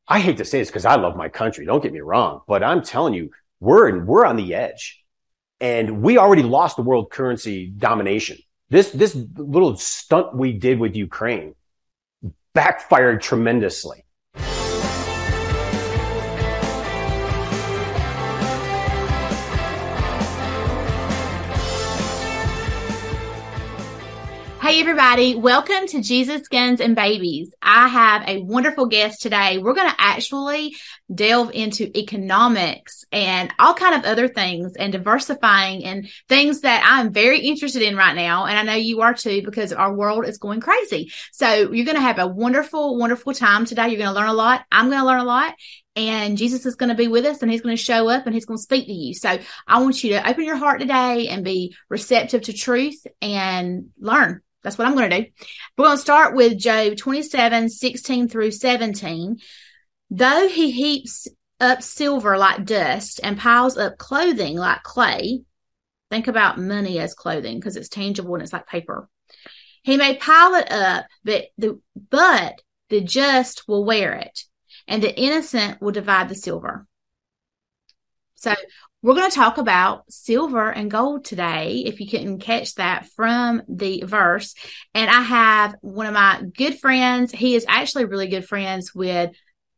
I hate to say this because I love my country. Don't get me wrong, but I'm telling you, we're on the edge, and we already lost the world currency domination. This little stunt we did with Ukraine backfired tremendously. Hey everybody, welcome to Jesus, Guns, and Babies. I have a wonderful guest today. We're going to actually delve into economics and all kind of other things and diversifying and things that I'm very interested in right now. And I know you are too, because our world is going crazy. So you're going to have a wonderful, wonderful time today. You're going to learn a lot. I'm going to learn a lot. And Jesus is going to be with us, and he's going to show up, and he's going to speak to you. So I want you to open your heart today and be receptive to truth and learn. That's what I'm going to do. We're going to start with Job 27:16 through 17. Though he heaps up silver like dust and piles up clothing like clay. Think about money as clothing because it's tangible and it's like paper. He may pile it up, but the just will wear it, and the innocent will divide the silver. So we're going to talk about silver and gold today, if you couldn't catch that from the verse. And I have one of my good friends. He is actually really good friends with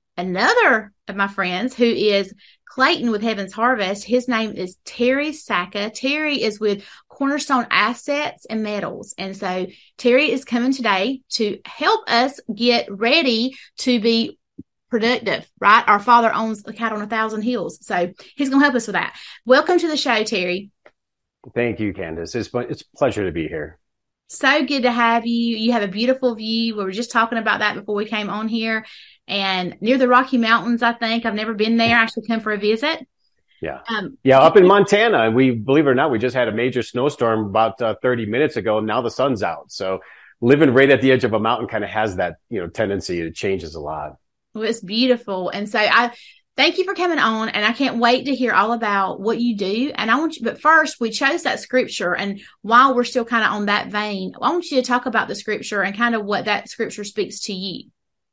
another of my friends who is Clayton with Heaven's Harvest. His name is Terry Sacca. Terry is with Cornerstone Assets and Metals. And so Terry is coming today to help us get ready to be productive, right? Our Father owns the cattle on 1,000 hills. So he's going to help us with that. Welcome to the show, Terry. Thank you, Candace. It's a pleasure to be here. So good to have you. You have a beautiful view. We were just talking about that before we came on here. And near the Rocky Mountains, I think. I've never been there. I should come for a visit. Yeah. Up in Montana. We, believe it or not, we just had a major snowstorm about 30 minutes ago, and now the sun's out. So living right at the edge of a mountain kind of has that, tendency. It changes a lot. Well, it's beautiful. And so I thank you for coming on, and I can't wait to hear all about what you do. And I want you, but first we chose that scripture. And while we're still kind of on that vein, I want you to talk about the scripture and kind of what that scripture speaks to you.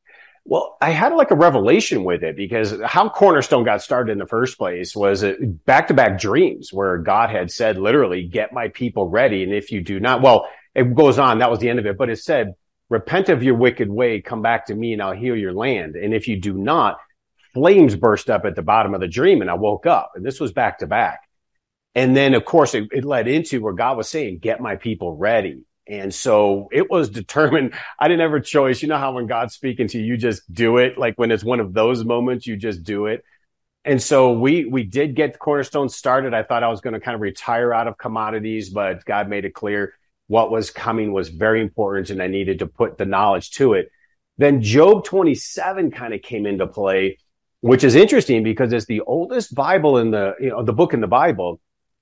Well, I had like a revelation with it, because how Cornerstone got started in the first place was back-to-back dreams where God had said, literally, get my people ready. And if you do not, well, it goes on. That was the end of it. But it said, repent of your wicked way, come back to me, and I'll heal your land. And if you do not, flames burst up at the bottom of the dream, and I woke up. And this was back to back. And then, of course, it led into where God was saying, get my people ready. And so it was determined. I didn't have a choice. You know how when God's speaking to you, you just do it. Like when it's one of those moments, you just do it. And so we did get the Cornerstone started. I thought I was going to kind of retire out of commodities, but God made it clear what was coming was very important, and I needed to put the knowledge to it. Then Job 27 kind of came into play, which is interesting because it's the oldest Bible in the book in the Bible,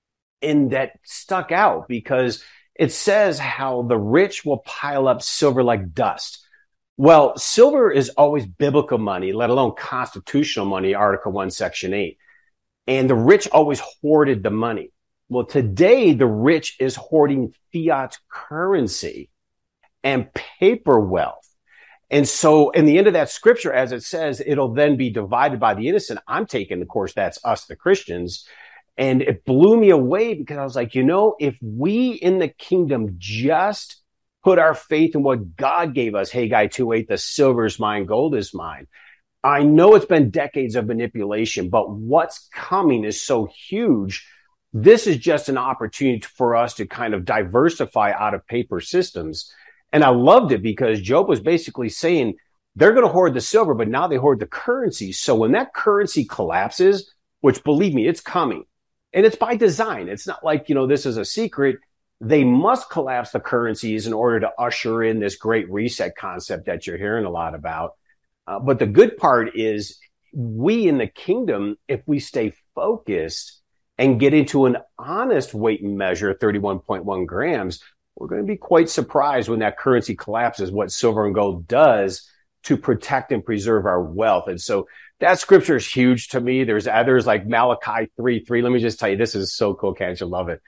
and that stuck out because it says how the rich will pile up silver like dust. Well, silver is always biblical money, let alone constitutional money, Article 1, Section 8. And the rich always hoarded the money. Well, today, the rich is hoarding fiat currency and paper wealth. And so in the end of that scripture, as it says, it'll then be divided by the innocent. I'm taking, of course, that's us, the Christians. And it blew me away because I was like, if we in the kingdom just put our faith in what God gave us, Haggai 2:8, the silver is mine, gold is mine. I know it's been decades of manipulation, but what's coming is so huge. This is just an opportunity for us to kind of diversify out of paper systems. And I loved it because Job was basically saying they're going to hoard the silver, but now they hoard the currency. So when that currency collapses, which believe me, it's coming, and it's by design. It's not like, this is a secret. They must collapse the currencies in order to usher in this great reset concept that you're hearing a lot about. But the good part is we in the kingdom, if we stay focused and get into an honest weight and measure, 31.1 grams, we're going to be quite surprised when that currency collapses, what silver and gold does to protect and preserve our wealth. And so that scripture is huge to me. There's others like Malachi 3:3. Let me just tell you, this is so cool, Can't you love it?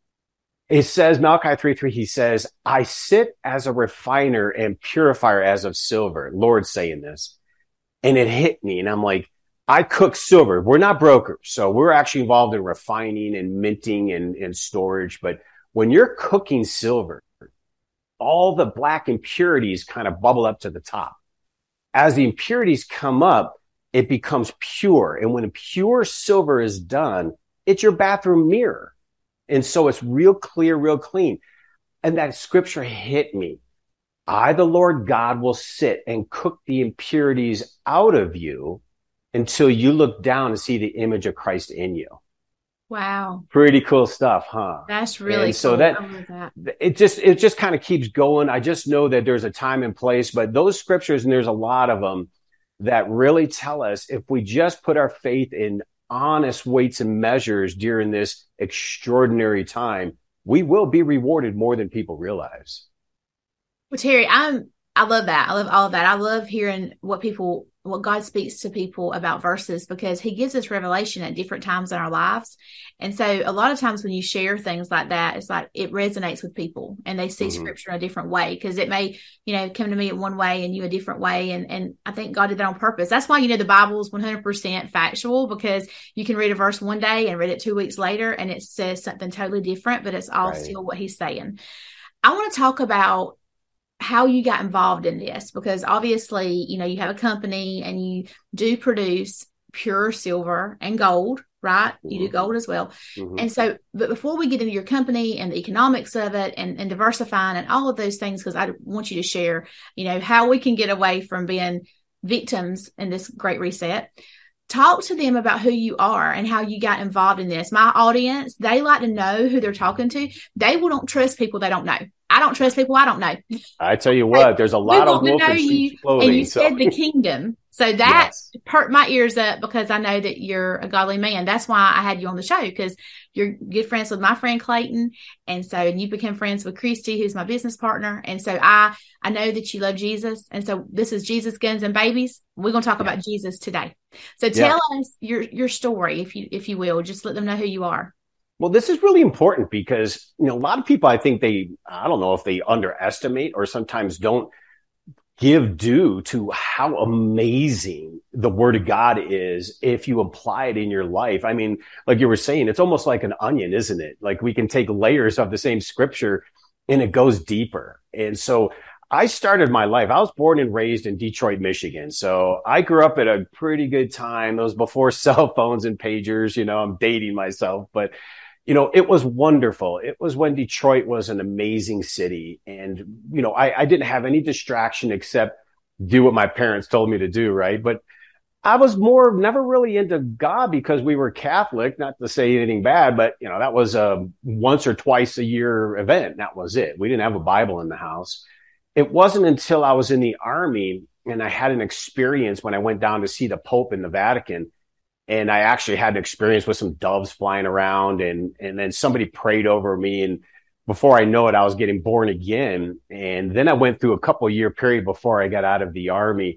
It says, Malachi 3:3, he says, I sit as a refiner and purifier as of silver. Lord saying this. And it hit me. And I'm like, I cook silver. We're not brokers. So we're actually involved in refining and minting and storage. But when you're cooking silver, all the black impurities kind of bubble up to the top. As the impurities come up, it becomes pure. And when pure silver is done, it's your bathroom mirror. And so it's real clear, real clean. And that scripture hit me. I, the Lord God, will sit and cook the impurities out of you until you look down and see the image of Christ in you. Wow. Pretty cool stuff, huh? That's really and so cool. that, I love that. it just kind of keeps going. I just know that there's a time and place, but those scriptures, and there's a lot of them that really tell us if we just put our faith in honest weights and measures during this extraordinary time, we will be rewarded more than people realize. Well, Terry, I love that. I love all of that. I love hearing what God speaks to people about verses, because he gives us revelation at different times in our lives. And so a lot of times when you share things like that, it's like it resonates with people and they see scripture in a different way, because it may, come to me in one way and you a different way. And I think God did that on purpose. That's why, the Bible is 100% factual, because you can read a verse one day and read it 2 weeks later and it says something totally different, but it's all still what he's saying. I want to talk about how you got involved in this, because obviously, you have a company and you do produce pure silver and gold, right? You do gold as well. And so, but before we get into your company and the economics of it and diversifying and all of those things, because I want you to share, how we can get away from being victims in this great reset. Talk to them about who you are and how you got involved in this. My audience, they like to know who they're talking to. They will don't trust people they don't know. I don't trust people I don't know. I tell you what, there's a lot of wolf in sheep's clothing. And you said the kingdom. So that perked my ears up, because I know that you're a godly man. That's why I had you on the show, because you're good friends with my friend Clayton. And you became friends with Christy, who's my business partner. And so I know that you love Jesus. And so this is Jesus, Guns, and Babies. We're going to talk about Jesus today. So tell us your story, if you will. Just let them know who you are. Well, this is really important because, a lot of people, I think I don't know if they underestimate or sometimes don't give due to how amazing the word of God is if you apply it in your life. I mean, like you were saying, it's almost like an onion, isn't it? Like we can take layers of the same scripture and it goes deeper. And so I started my life. I was born and raised in Detroit, Michigan. So I grew up at a pretty good time. It was before cell phones and pagers. I'm dating myself, but it was wonderful. It was when Detroit was an amazing city. And, I didn't have any distraction except do what my parents told me to do, right? But I was never really into God because we were Catholic, not to say anything bad, but, that was a once or twice a year event. That was it. We didn't have a Bible in the house. It wasn't until I was in the Army and I had an experience when I went down to see the Pope in the Vatican. And I actually had an experience with some doves flying around and then somebody prayed over me. And before I know it, I was getting born again. And then I went through a couple of year period before I got out of the Army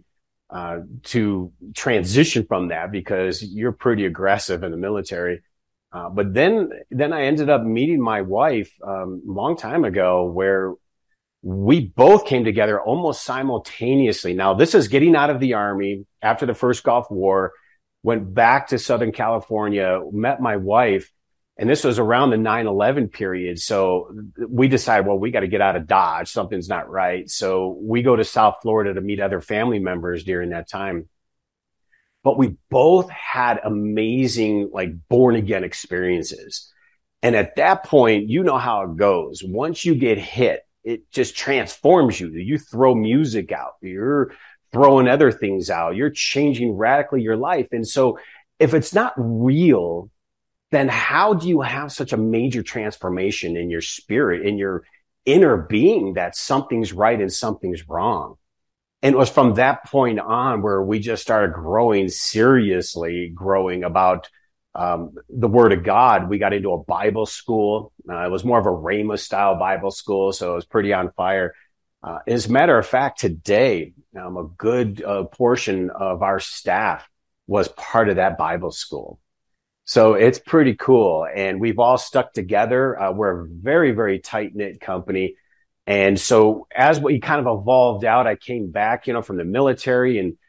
to transition from that, because you're pretty aggressive in the military. But then I ended up meeting my wife a long time ago, where we both came together almost simultaneously. Now, this is getting out of the Army after the first Gulf War. Went back to Southern California, met my wife, and this was around the 9/11 period. So we decided, well, we got to get out of Dodge. Something's not right. So we go to South Florida to meet other family members during that time. But we both had amazing, born again experiences. And at that point, you know how it goes. Once you get hit, it just transforms you. You throw music out. You're throwing other things out. You're changing radically your life. And so if it's not real, then how do you have such a major transformation in your spirit, in your inner being, that something's right and something's wrong? And it was from that point on where we just started seriously growing about the word of God. We got into a Bible school. It was more of a Rhema style Bible school. So it was pretty on fire. As a matter of fact, today, a good portion of our staff was part of that Bible school. So it's pretty cool. And we've all stuck together. We're a very, very tight-knit company. And so as we kind of evolved out, I came back, from the military, and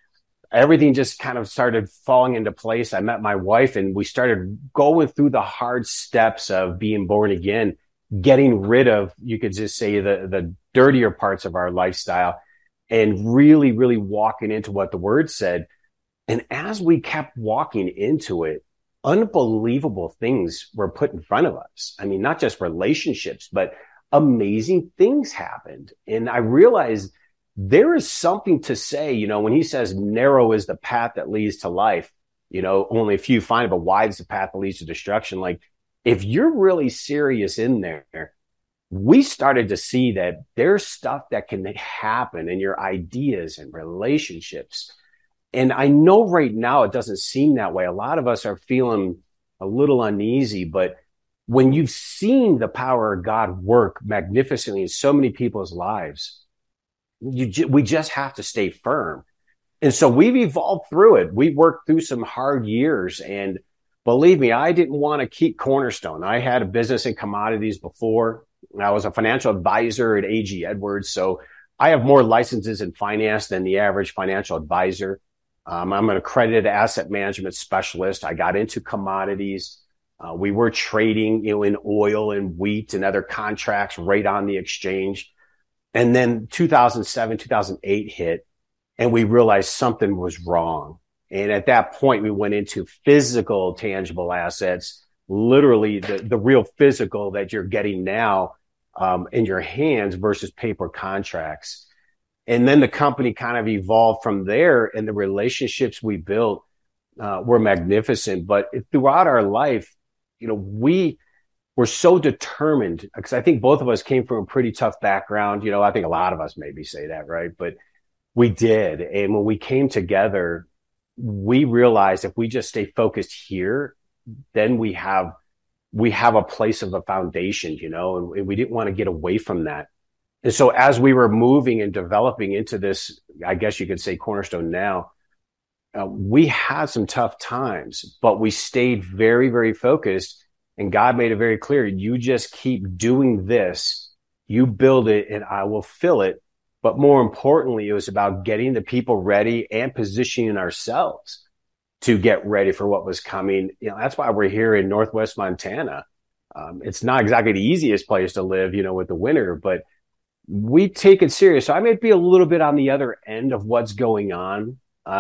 everything just kind of started falling into place. I met my wife and we started going through the hard steps of being born again, getting rid of, you could just say, the dirtier parts of our lifestyle and really, really walking into what the word said. And as we kept walking into it, unbelievable things were put in front of us. I mean, not just relationships, but amazing things happened. And I realized there is something to say, you know, when he says narrow is the path that leads to life, you know, only a few find it, but wide is the path that leads to destruction. Like, if you're really serious in there, we started to see that there's stuff that can happen in your ideas and relationships. And I know right now it doesn't seem that way. A lot of us are feeling a little uneasy, but when you've seen the power of God work magnificently in so many people's lives, we just have to stay firm. And so we've evolved through it. We worked through some hard years, and believe me, I didn't want to keep Cornerstone. I had a business in commodities before. I was a financial advisor at AG Edwards. So I have more licenses in finance than the average financial advisor. I'm an accredited asset management specialist. I got into commodities. We were trading, you know, in oil and wheat and other contracts right on the exchange. And then 2007, 2008 hit, and we realized something was wrong. And at that point, we went into physical, tangible assets, literally the real physical that you're getting now in your hands versus paper contracts. And then the company kind of evolved from there, and the relationships we built were magnificent. But throughout our life, you know, we were so determined, because I think both of us came from a pretty tough background. You know, I think a lot of us maybe say that, right? But we did. And when we came together, we realized if we just stay focused here, then we have a place of a foundation, you know, and we didn't want to get away from that. And so as we were moving and developing into this, I guess you could say Cornerstone now, we had some tough times, but we stayed very, very focused. And God made it very clear, you just keep doing this, you build it, and I will fill it. But more importantly, it was about getting the people ready and positioning ourselves to get ready for what was coming. You know, that's why we're here in Northwest Montana. It's not exactly the easiest place to live, you know, with the winter, but we take it serious. So I may be a little bit on the other end of what's going on.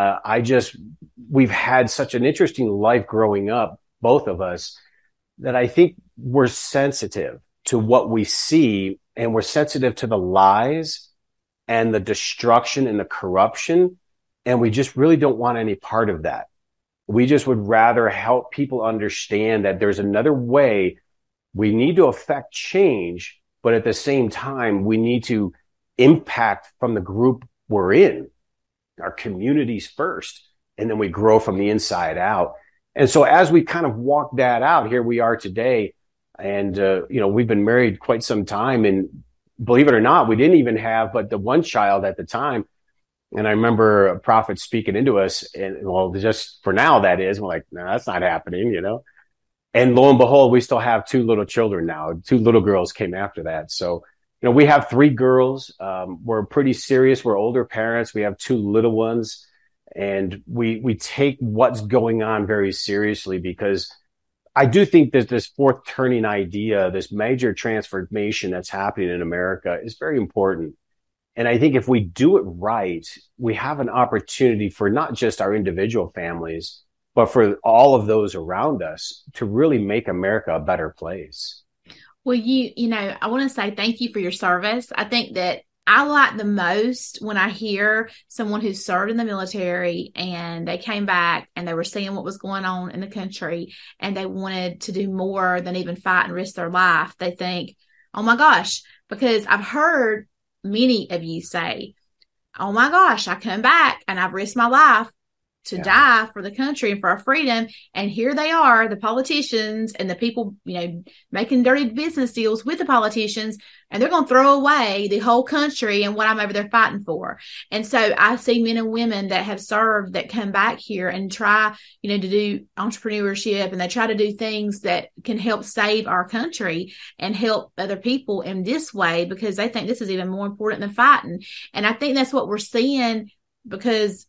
We've had such an interesting life growing up, both of us, that I think we're sensitive to what we see, and we're sensitive to the lies and the destruction and the corruption. And we just really don't want any part of that. We just would rather help people understand that there's another way. We need to affect change, but at the same time, we need to impact from the group we're in, our communities first, and then we grow from the inside out. And so as we kind of walk that out, here we are today. And, you know, we've been married quite some time, and believe it or not, we didn't even have but the one child at the time. And I remember a prophet speaking into us, and well, just for now, that is, we're like, no, that's not happening, you know? And lo and behold, we still have 2 little children now. 2 little girls came after that. So, you know, we have 3 girls. We're pretty serious. We're older parents. We have 2 little ones, and we take what's going on very seriously, because I do think that this fourth turning idea, this major transformation that's happening in America, is very important. And I think if we do it right, we have an opportunity for not just our individual families, but for all of those around us to really make America a better place. Well, you know, I want to say thank you for your service. I think that I like the most when I hear someone who served in the military and they came back and they were seeing what was going on in the country and they wanted to do more than even fight and risk their life. They think, oh my gosh, because I've heard many of you say, oh my gosh, I come back and I've risked my life to die for the country and for our freedom. And here they are, the politicians and the people, you know, making dirty business deals with the politicians, and they're going to throw away the whole country and what I'm over there fighting for. And so I see men and women that have served that come back here and try, you know, to do entrepreneurship, and they try to do things that can help save our country and help other people in this way, because they think this is even more important than fighting. And I think that's what we're seeing, because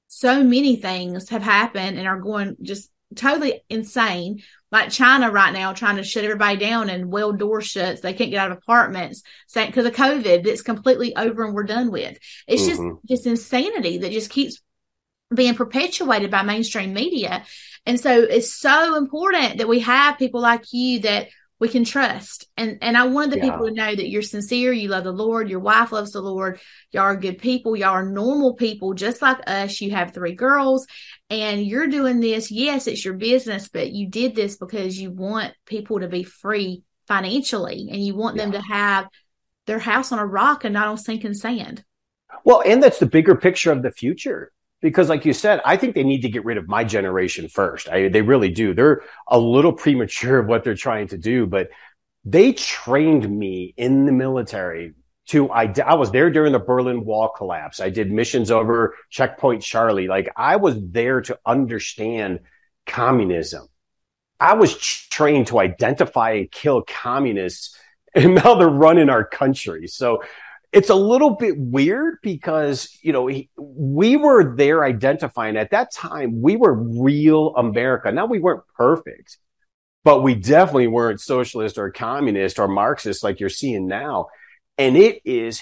so many things have happened and are going just totally insane. Like China right now trying to shut everybody down and weld door shuts. They can't get out of apartments saying because of COVID, it's completely over and we're done with. It's just insanity that just keeps being perpetuated by mainstream media. And so it's so important that we have people like you that we can trust. And I wanted the people to know that you're sincere, you love the Lord, your wife loves the Lord, y'all are good people, y'all are normal people just like us. You have 3 girls and you're doing this. Yes, it's your business, but you did this because you want people to be free financially and you want them to have their house on a rock and not on sinking sand. Well, and that's the bigger picture of the future. Because like you said, I think they need to get rid of my generation first. They really do. They're a little premature of what they're trying to do, but they trained me in the military I was there during the Berlin Wall collapse. I did missions over Checkpoint Charlie. Like I was there to understand communism. I was trained to identify and kill communists, and now they're running our country. So it's a little bit weird because, we were there identifying at that time, we were real America. Now we weren't perfect, but we definitely weren't socialist or communist or Marxist like you're seeing now. And it is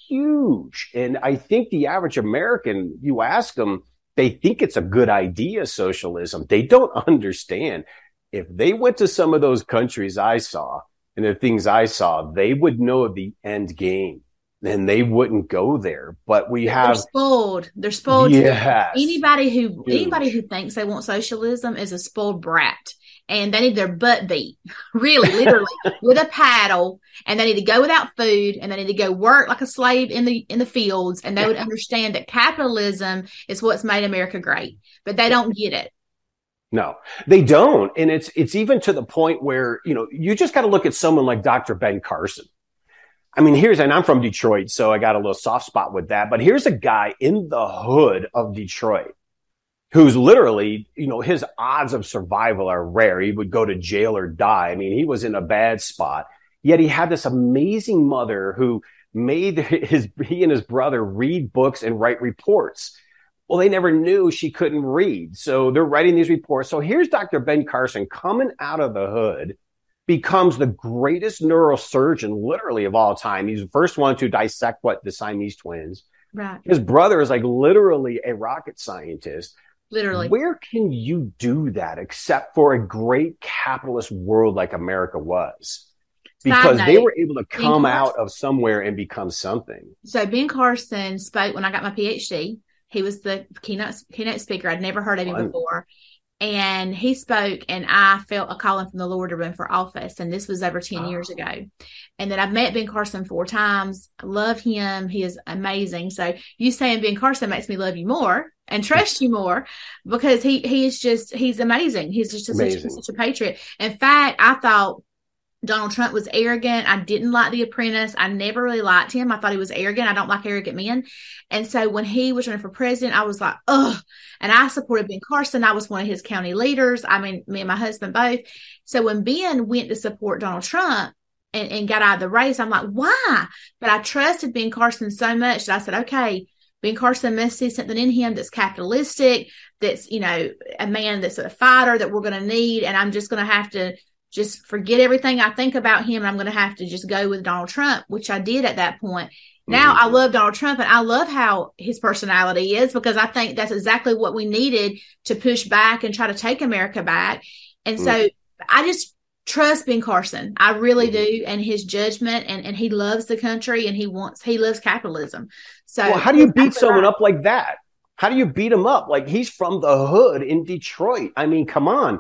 huge. And I think the average American, you ask them, they think it's a good idea, socialism. They don't understand. If they went to some of those countries I saw and the things I saw, they would know the end game. Then they wouldn't go there. But they're spoiled. They're spoiled. Yes. Anybody who thinks they want socialism is a spoiled brat. And they need their butt beat, really, literally, with a paddle. And they need to go without food. And they need to go work like a slave in the fields. And they would understand that capitalism is what's made America great. But they don't get it. No, they don't. And it's even to the point where, you just got to look at someone like Dr. Ben Carson. I mean, and I'm from Detroit, so I got a little soft spot with that. But here's a guy in the hood of Detroit who's literally, his odds of survival are rare. He would go to jail or die. I mean, he was in a bad spot. Yet he had this amazing mother who made he and his brother read books and write reports. Well, they never knew she couldn't read. So they're writing these reports. So here's Dr. Ben Carson coming out of the hood, becomes the greatest neurosurgeon literally of all time. He's the first one to dissect the Siamese twins. Right. His brother is like literally a rocket scientist. Literally. Where can you do that except for a great capitalist world like America was? Because they were able to come out of somewhere and become something. So Ben Carson spoke when I got my PhD. He was the keynote speaker. I'd never heard of him before. And he spoke, and I felt a calling from the Lord to run for office. And this was over 10 years ago. And then I've met Ben Carson 4 times. I love him. He is amazing. So you saying Ben Carson makes me love you more and trust you more, because he's amazing. He's just such a patriot. In fact, I thought Donald Trump was arrogant. I didn't like The Apprentice. I never really liked him. I thought he was arrogant. I don't like arrogant men. And so when he was running for president, I was like, ugh. And I supported Ben Carson. I was one of his county leaders. I mean, me and my husband both. So when Ben went to support Donald Trump and got out of the race, I'm like, why? But I trusted Ben Carson so much that I said, okay, Ben Carson must see something in him that's capitalistic, that's, a man that's a fighter that we're going to need. And I'm just going to have to just forget everything I think about him. I'm going to have to just go with Donald Trump, which I did at that point. Now I love Donald Trump, and I love how his personality is, because I think that's exactly what we needed to push back and try to take America back. And so I just trust Ben Carson. I really do. And his judgment, and he loves the country, and he loves capitalism. So how do you beat someone up like that? How do you beat him up? Like, he's from the hood in Detroit. I mean, come on.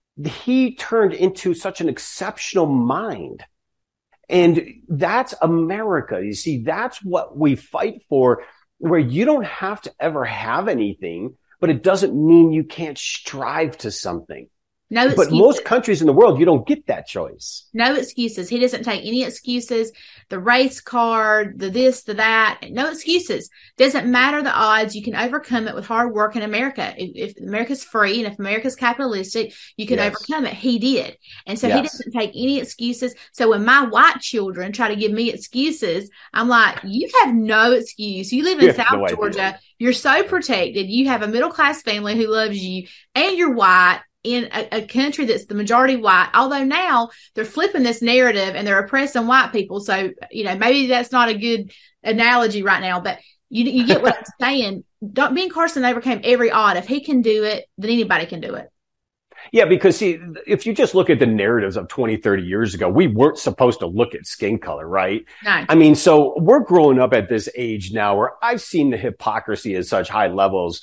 He turned into such an exceptional mind. And that's America. You see, that's what we fight for, where you don't have to ever have anything, but it doesn't mean you can't strive to something. No But excuses. most countries in the world, you don't get that choice. No excuses. He doesn't take any excuses. The race card, the this, the that, no excuses. Doesn't matter the odds. You can overcome it with hard work in America. If America's free and if America's capitalistic, you can overcome it. He did. And so he doesn't take any excuses. So when my white children try to give me excuses, I'm like, you have no excuse. You live in South Georgia. You're so protected. You have a middle-class family who loves you and you're white in a country that's the majority white, although now they're flipping this narrative and they're oppressing white people. So, maybe that's not a good analogy right now, but you get what I'm saying. Ben Carson overcame every odd. If he can do it, then anybody can do it. Yeah, because see, if you just look at the narratives of 20, 30 years ago, we weren't supposed to look at skin color, right? No. I mean, so we're growing up at this age now where I've seen the hypocrisy at such high levels.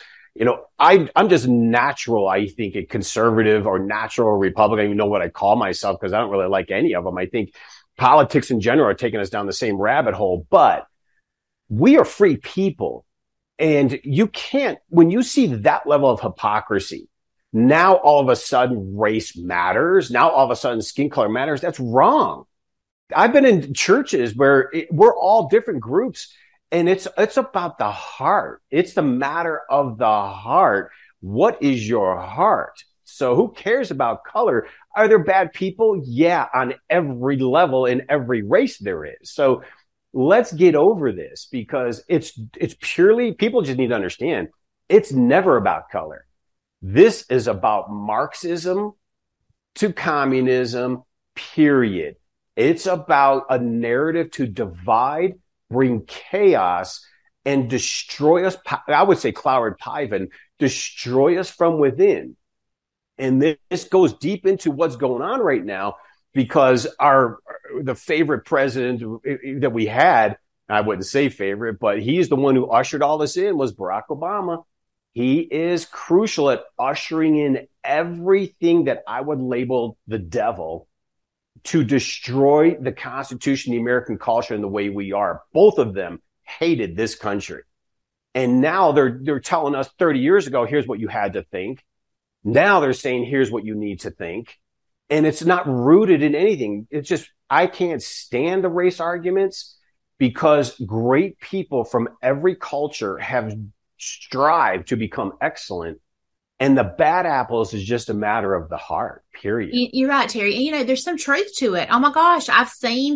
I'm just natural, I think, a conservative or natural Republican. I don't even know what I call myself because I don't really like any of them. I think politics in general are taking us down the same rabbit hole, but we are free people. And you can't, when you see that level of hypocrisy, now all of a sudden race matters. Now all of a sudden skin color matters. That's wrong. I've been in churches where we're all different groups. And it's about the heart. It's the matter of the heart. What is your heart? So who cares about color? Are there bad people? Yeah, on every level in every race there is. So let's get over this because it's purely, people just need to understand, it's never about color. This is about Marxism to communism, period. It's about a narrative to divide, bring chaos, and destroy us. I would say Cloward Piven, destroy us from within. And this goes deep into what's going on right now because the favorite president that we had, I wouldn't say favorite, but he's the one who ushered all this in, was Barack Obama. He is crucial at ushering in everything that I would label the devil to destroy the Constitution, the American culture, and the way we are. Both of them hated this country. And now they're telling us 30 years ago, here's what you had to think. Now they're saying, here's what you need to think. And it's not rooted in anything. It's just, I can't stand the race arguments because great people from every culture have strived to become excellent. And the bad apples is just a matter of the heart, period. You're right, Terry. And, there's some truth to it. Oh my gosh. I've seen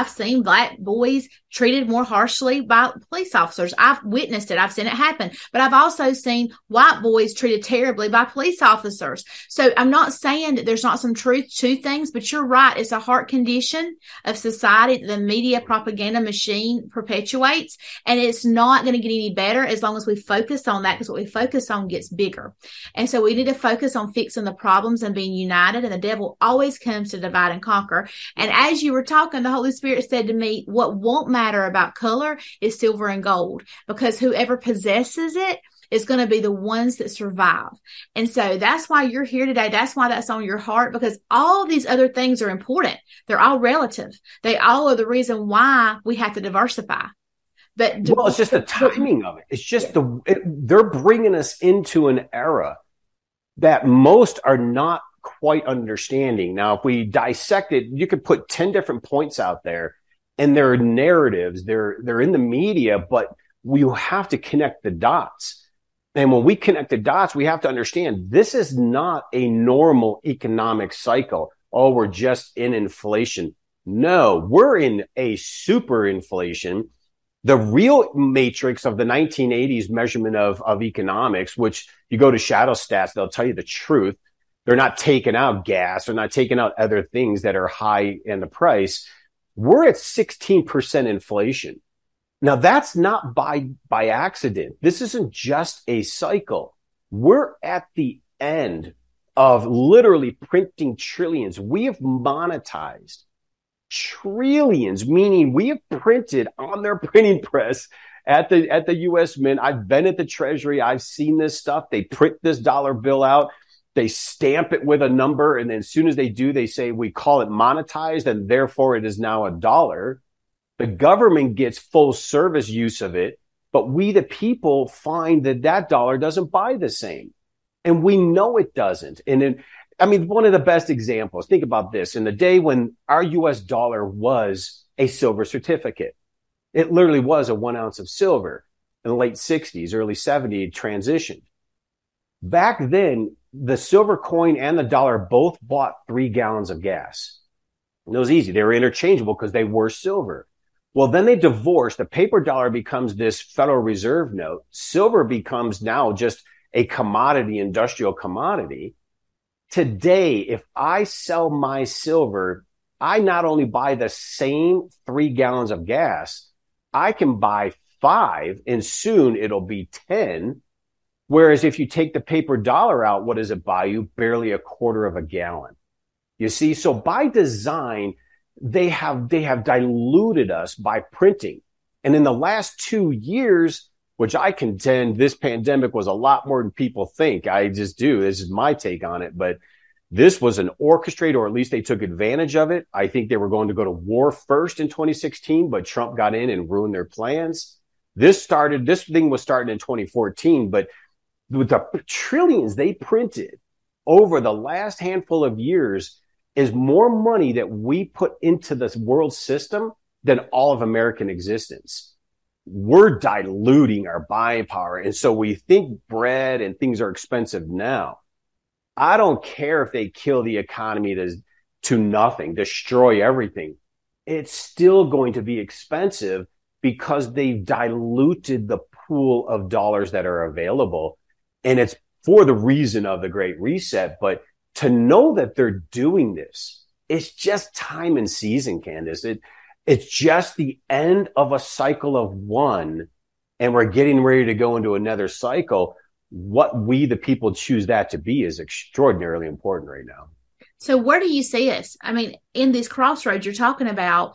black boys treated more harshly by police officers. I've witnessed it. I've seen it happen, but I've also seen white boys treated terribly by police officers. So I'm not saying that there's not some truth to things, but you're right. It's a heart condition of society that the media propaganda machine perpetuates. And it's not going to get any better as long as we focus on that, because what we focus on gets bigger. And so we need to focus on fixing the problems and being united. And the devil always comes to divide and conquer. And as you were talking, the Holy Spirit said to me, what won't matter about color is silver and gold, because whoever possesses it is going to be the ones that survive. And so that's why you're here today. That's why that's on your heart, because all these other things are important. They're all relative. They all are the reason why we have to diversify. But it's just the timing of it. It's just they're bringing us into an era that most are not quite understanding. Now, if we dissect it, you could put 10 different points out there, and there are narratives. They're in the media, but we have to connect the dots. And when we connect the dots, we have to understand this is not a normal economic cycle. Oh, we're just in inflation. No, we're in a super inflation. The real matrix of the 1980s measurement of economics, which you go to Shadow Stats, they'll tell you the truth. They're not taking out gas. They're not taking out other things that are high in the price. We're at 16% inflation. Now, that's not by accident. This isn't just a cycle. We're at the end of literally printing trillions. We have monetized trillions, meaning we have printed on their printing press at the U.S. Mint. I've been at the Treasury. I've seen this stuff. They print this dollar bill out. They stamp it with a number. And then as soon as they do, they say, we call it monetized, and therefore it is now a dollar. The government gets full service use of it, but we, the people, find that dollar doesn't buy the same. And we know it doesn't. And then I mean, one of the best examples, think about this. In the day when our US dollar was a silver certificate, it literally was a 1 ounce of silver in the late 60s, early 70s, it transitioned. Back then, the silver coin and the dollar both bought 3 gallons of gas. And it was easy. They were interchangeable because they were silver. Well, then they divorced. The paper dollar becomes this Federal Reserve note. Silver becomes now just a commodity, industrial commodity. Today, if I sell my silver, I not only buy the same 3 gallons of gas, I can buy 5 and soon it'll be 10. Whereas if you take the paper dollar out, what does it buy you? Barely a quarter of a gallon. You see, so by design, they have diluted us by printing. And in the last 2 years, which I contend this pandemic was a lot more than people think. I just do. This is my take on it. But this was an orchestrated, or at least they took advantage of it. I think they were going to go to war first in 2016, but Trump got in and ruined their plans. This thing was starting in 2014, but with the trillions they printed over the last handful of years is more money that we put into this world system than all of American existence. We're diluting our buying power. And so we think bread and things are expensive now. I don't care if they kill the economy to nothing, destroy everything. It's still going to be expensive because they've diluted the pool of dollars that are available. And it's for the reason of the Great Reset. But to know that they're doing this, it's just time and season, Candace. It's just the end of a cycle of one, and we're getting ready to go into another cycle. What we, the people, choose that to be is extraordinarily important right now. So where do you see us? I mean, in these crossroads you're talking about,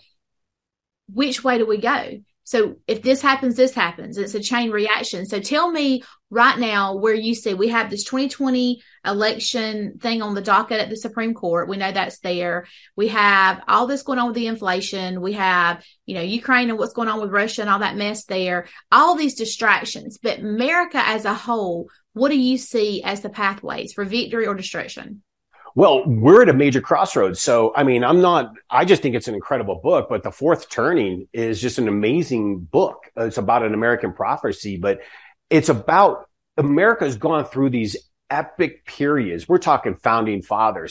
which way do we go? So if this happens, it's a chain reaction. So tell me right now where you see we have this 2020 election thing on the docket at the Supreme Court. We know that's there. We have all this going on with the inflation. We have, Ukraine and what's going on with Russia and all that mess there, all these distractions. But America as a whole, what do you see as the pathways for victory or destruction? Well, we're at a major crossroads. So, I mean, I just think it's an incredible book, but The Fourth Turning is just an amazing book. It's about an American prophecy, but it's about America's gone through these epic periods. We're talking founding fathers,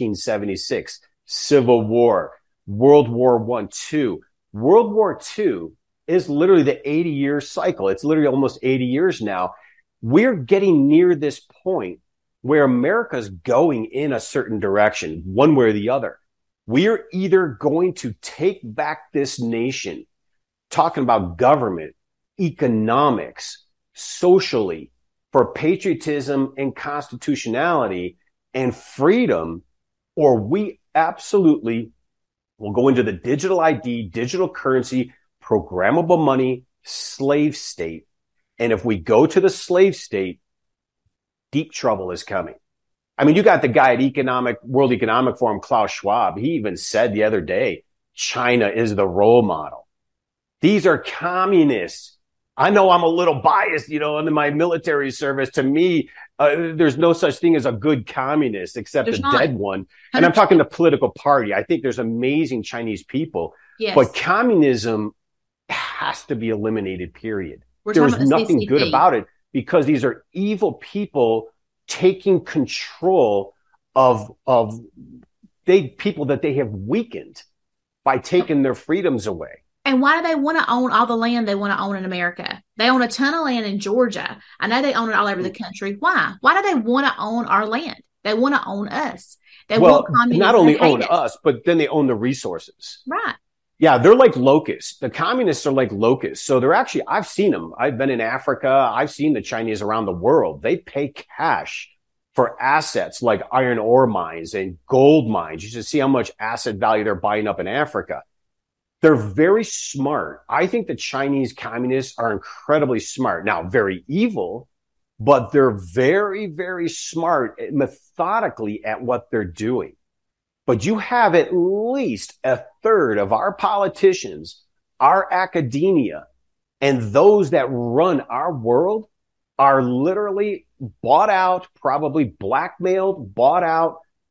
1776, Civil War, World War I, II. World War II is literally the 80-year cycle. It's literally almost 80 years now. We're getting near this point where America's going in a certain direction, one way or the other. We're either going to take back this nation, talking about government, economics, socially, for patriotism and constitutionality and freedom, or we absolutely will go into the digital ID, digital currency, programmable money, slave state. And if we go to the slave state, deep trouble is coming. I mean, you got the guy at World Economic Forum, Klaus Schwab. He even said the other day, China is the role model. These are communists. I know I'm a little biased, in my military service. To me, there's no such thing as a good communist except a dead one. 100%. And I'm talking the political party. I think there's amazing Chinese people, yes. But communism has to be eliminated, period. There's nothing good about it. Because these are evil people taking control of people that they have weakened by taking their freedoms away. And why do they want to own all the land they want to own in America? They own a ton of land in Georgia. I know they own it all over the country. Why? Why do they want to own our land? They want to own us. They want communism not only own us, but then they own the resources. Right. Yeah, they're like locusts. The communists are like locusts. So they're actually, I've seen them. I've been in Africa. I've seen the Chinese around the world. They pay cash for assets like iron ore mines and gold mines. You should see how much asset value they're buying up in Africa. They're very smart. I think the Chinese communists are incredibly smart. Now, very evil, but they're very, very smart methodically at what they're doing. But you have at least a third of our politicians, our academia, and those that run our world are literally bought out, probably blackmailed, bought out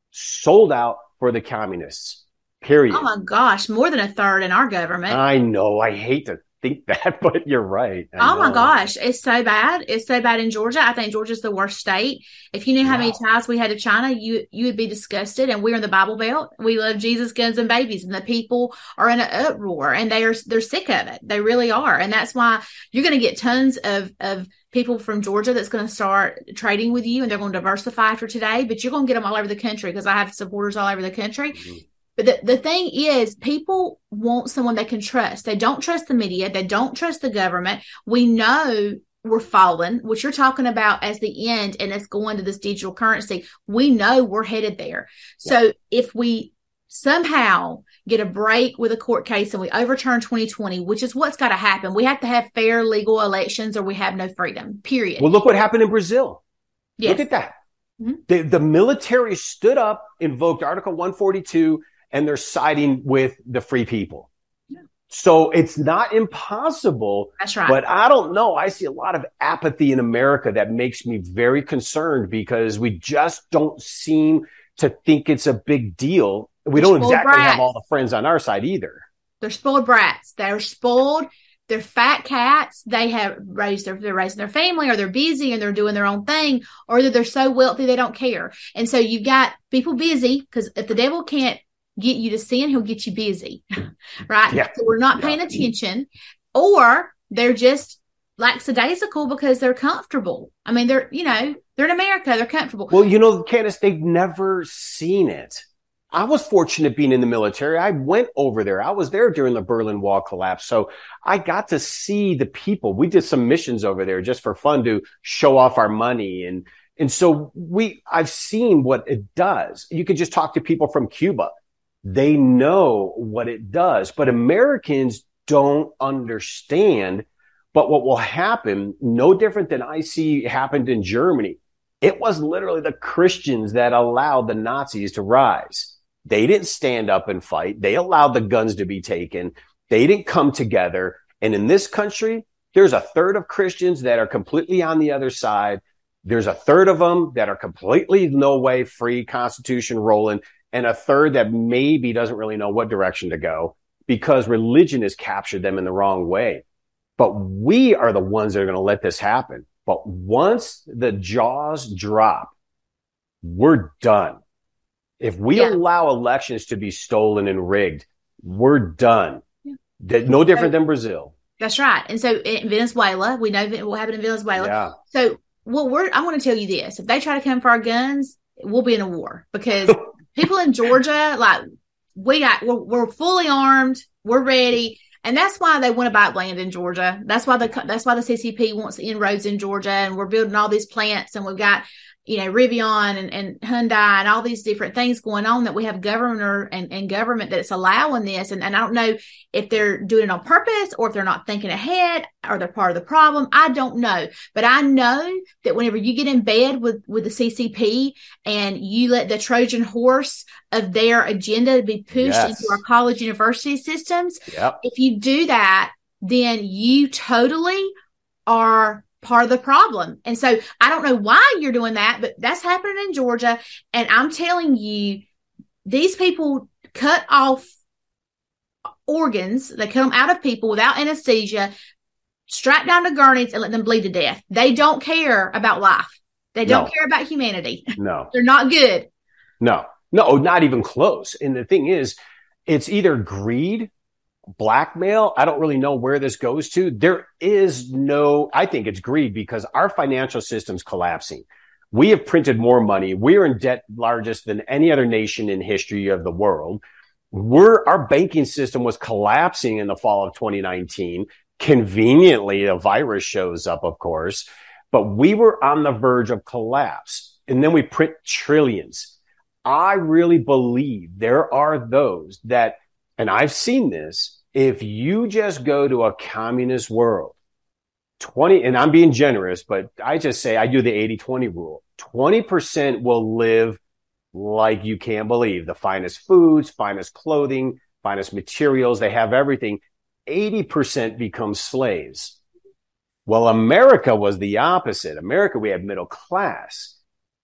sold out for the communists, period. Oh my gosh, more than a third in our government. I know. I hate to think that, but you're right. Oh my gosh, it's so bad. It's so bad in Georgia. I think Georgia's the worst state. If you knew how many ties we had to China, you would be disgusted. And we're in the Bible Belt. We love Jesus, guns, and babies, and the people are in an uproar, and they're sick of it. They really are, and that's why you're going to get tons of people from Georgia that's going to start trading with you, and they're going to diversify after today. But you're going to get them all over the country because I have supporters all over the country. Mm-hmm. But the thing is, people want someone they can trust. They don't trust the media. They don't trust the government. We know we're fallen, which you're talking about as the end, and it's going to this digital currency. We know we're headed there. So if we somehow get a break with a court case and we overturn 2020, which is what's got to happen, we have to have fair legal elections or we have no freedom, period. Well, look what happened in Brazil. Yes. Look at that. Mm-hmm. The military stood up, invoked Article 142, and they're siding with the free people. Yeah. So it's not impossible. That's right. But I don't know. I see a lot of apathy in America that makes me very concerned because we just don't seem to think it's a big deal. We don't exactly have all the friends on our side either. They're spoiled brats. They're spoiled. They're fat cats. They're raising their family, or they're busy and they're doing their own thing, or they're so wealthy they don't care. And so you've got people busy, because if the devil can't get you to sin, he'll get you busy, right? Yeah. So we're not paying attention, or they're just lackadaisical because they're comfortable. I mean, they're in America, they're comfortable. Well, Candace, they've never seen it. I was fortunate being in the military. I went over there. I was there during the Berlin Wall collapse. So I got to see the people. We did some missions over there just for fun to show off our money. And so I've seen what it does. You can just talk to people from Cuba. They know what it does, but Americans don't understand. But what will happen, no different than I see happened in Germany, it was literally the Christians that allowed the Nazis to rise. They didn't stand up and fight. They allowed the guns to be taken. They didn't come together. And in this country, there's a third of Christians that are completely on the other side. There's a third of them that are completely no way free, Constitution rolling, and a third that maybe doesn't really know what direction to go because religion has captured them in the wrong way. But we are the ones that are going to let this happen. But once the jaws drop, we're done. If we allow elections to be stolen and rigged, we're done. Yeah. No different than Brazil. That's right. And so in Venezuela, we know what happened in Venezuela. Yeah. So I want to tell you this. If they try to come for our guns, we'll be in a war because people in Georgia, we're fully armed. We're ready. And that's why they want to buy land in Georgia. That's why the CCP wants the inroads in Georgia, and we're building all these plants, and we've got, Rivian and Hyundai and all these different things going on that we have government that's allowing this. And I don't know if they're doing it on purpose or if they're not thinking ahead or they're part of the problem. I don't know. But I know that whenever you get in bed with the CCP and you let the Trojan horse of their agenda be pushed into our college university systems, if you do that, then you totally are part of the problem. And so I don't know why you're doing that, but that's happening in Georgia. And I'm telling you, these people cut off organs. They cut them out of people without anesthesia, strap down to gurneys and let them bleed to death. They don't care about life. They don't care about humanity. No. They're not good. No, not even close. And the thing is, it's either greed, blackmail. I don't really know where this goes to. I think it's greed because our financial system's collapsing. We have printed more money. We're in debt largest than any other nation in history of the world. Our banking system was collapsing in the fall of 2019. Conveniently, a virus shows up, of course, but we were on the verge of collapse. And then we print trillions. I really believe there are those that, and I've seen this, if you just go to a communist world, and I'm being generous, but I just say I do the 80-20 rule. 20% will live like you can't believe. The finest foods, finest clothing, finest materials. They have everything. 80% become slaves. Well, America was the opposite. America, we had middle class.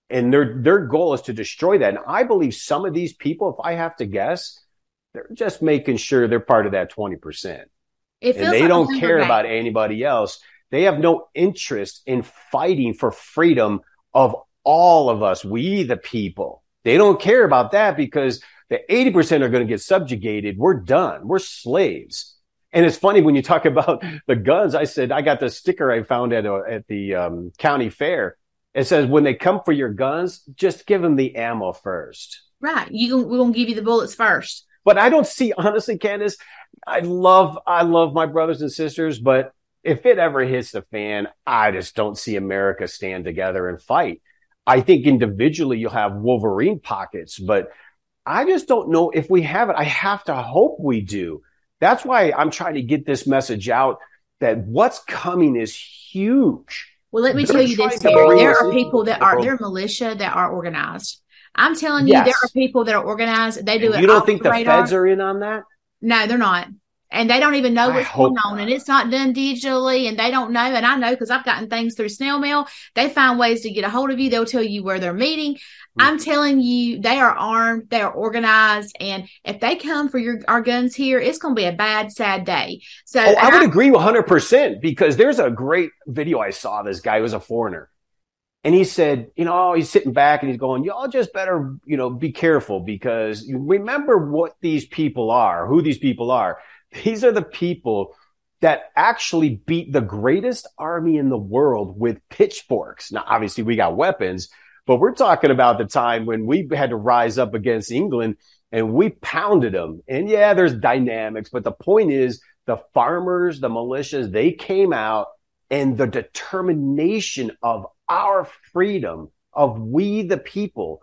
And their goal is to destroy that. And I believe some of these people, if I have to guess, they're just making sure they're part of that 20%. It feels and they like don't care about anybody else. They have no interest in fighting for freedom of all of us, we the people. They don't care about that because the 80% are going to get subjugated. We're done. We're slaves. And it's funny when you talk about the guns. I said, I got the sticker I found at the county fair. It says, when they come for your guns, just give them the ammo first. Right. We're going to give you the bullets first. But I don't see, honestly, Candace, I love my brothers and sisters, but if it ever hits the fan, I just don't see America stand together and fight. I think individually you'll have Wolverine pockets, but I just don't know if we have it. I have to hope we do. That's why I'm trying to get this message out that what's coming is huge. Well, let me tell you this here. There are people that are, they're militia that are organized. I'm telling you, there are people that are organized. They do it. You don't think the feds are in on that? No, they're not. And they don't even know what's going on. And it's not done digitally. And they don't know. And I know because I've gotten things through snail mail. They find ways to get a hold of you. They'll tell you where they're meeting. I'm telling you, they are armed. They are organized. And if they come for our guns here, it's going to be a bad, sad day. So I would agree 100% because there's a great video I saw. This guy was a foreigner. And he said, he's sitting back and he's going, y'all just better, be careful because you remember what these people are, who these people are. These are the people that actually beat the greatest army in the world with pitchforks. Now, obviously, we got weapons, but we're talking about the time when we had to rise up against England and we pounded them. And yeah, there's dynamics, but the point is the farmers, the militias, they came out and the determination of our freedom, of we the people,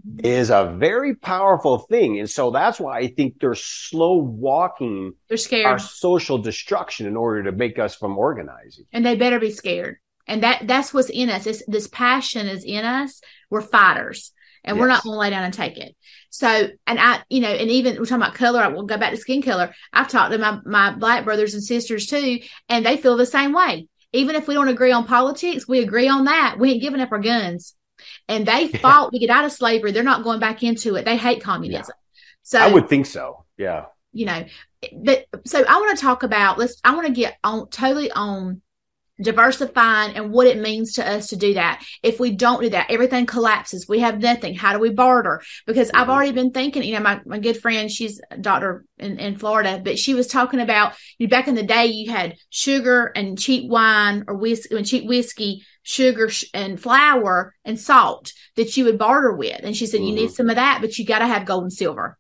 is a very powerful thing. And so that's why I think they're slow walking our social destruction in order to make us from organizing. And they better be scared. And that's what's in us. This passion is in us. We're fighters and we're not going to lay down and take it. So, and and even we're talking about color. We'll go back to skin color. I've talked to my Black brothers and sisters too, and they feel the same way. Even if we don't agree on politics, we agree on that. We ain't giving up our guns. And they fought to get out of slavery. They're not going back into it. They hate communism. So I would think so. Yeah. But so I want to talk about, I want to get totally on diversifying and what it means to us to do that. If we don't do that, everything collapses. We have nothing. How do we barter? Because I've already been thinking, my good friend, she's a doctor in Florida, but she was talking about back in the day, you had sugar and cheap wine or cheap whiskey, sugar and flour and salt that you would barter with. And she said, you need some of that, but you got to have gold and silver.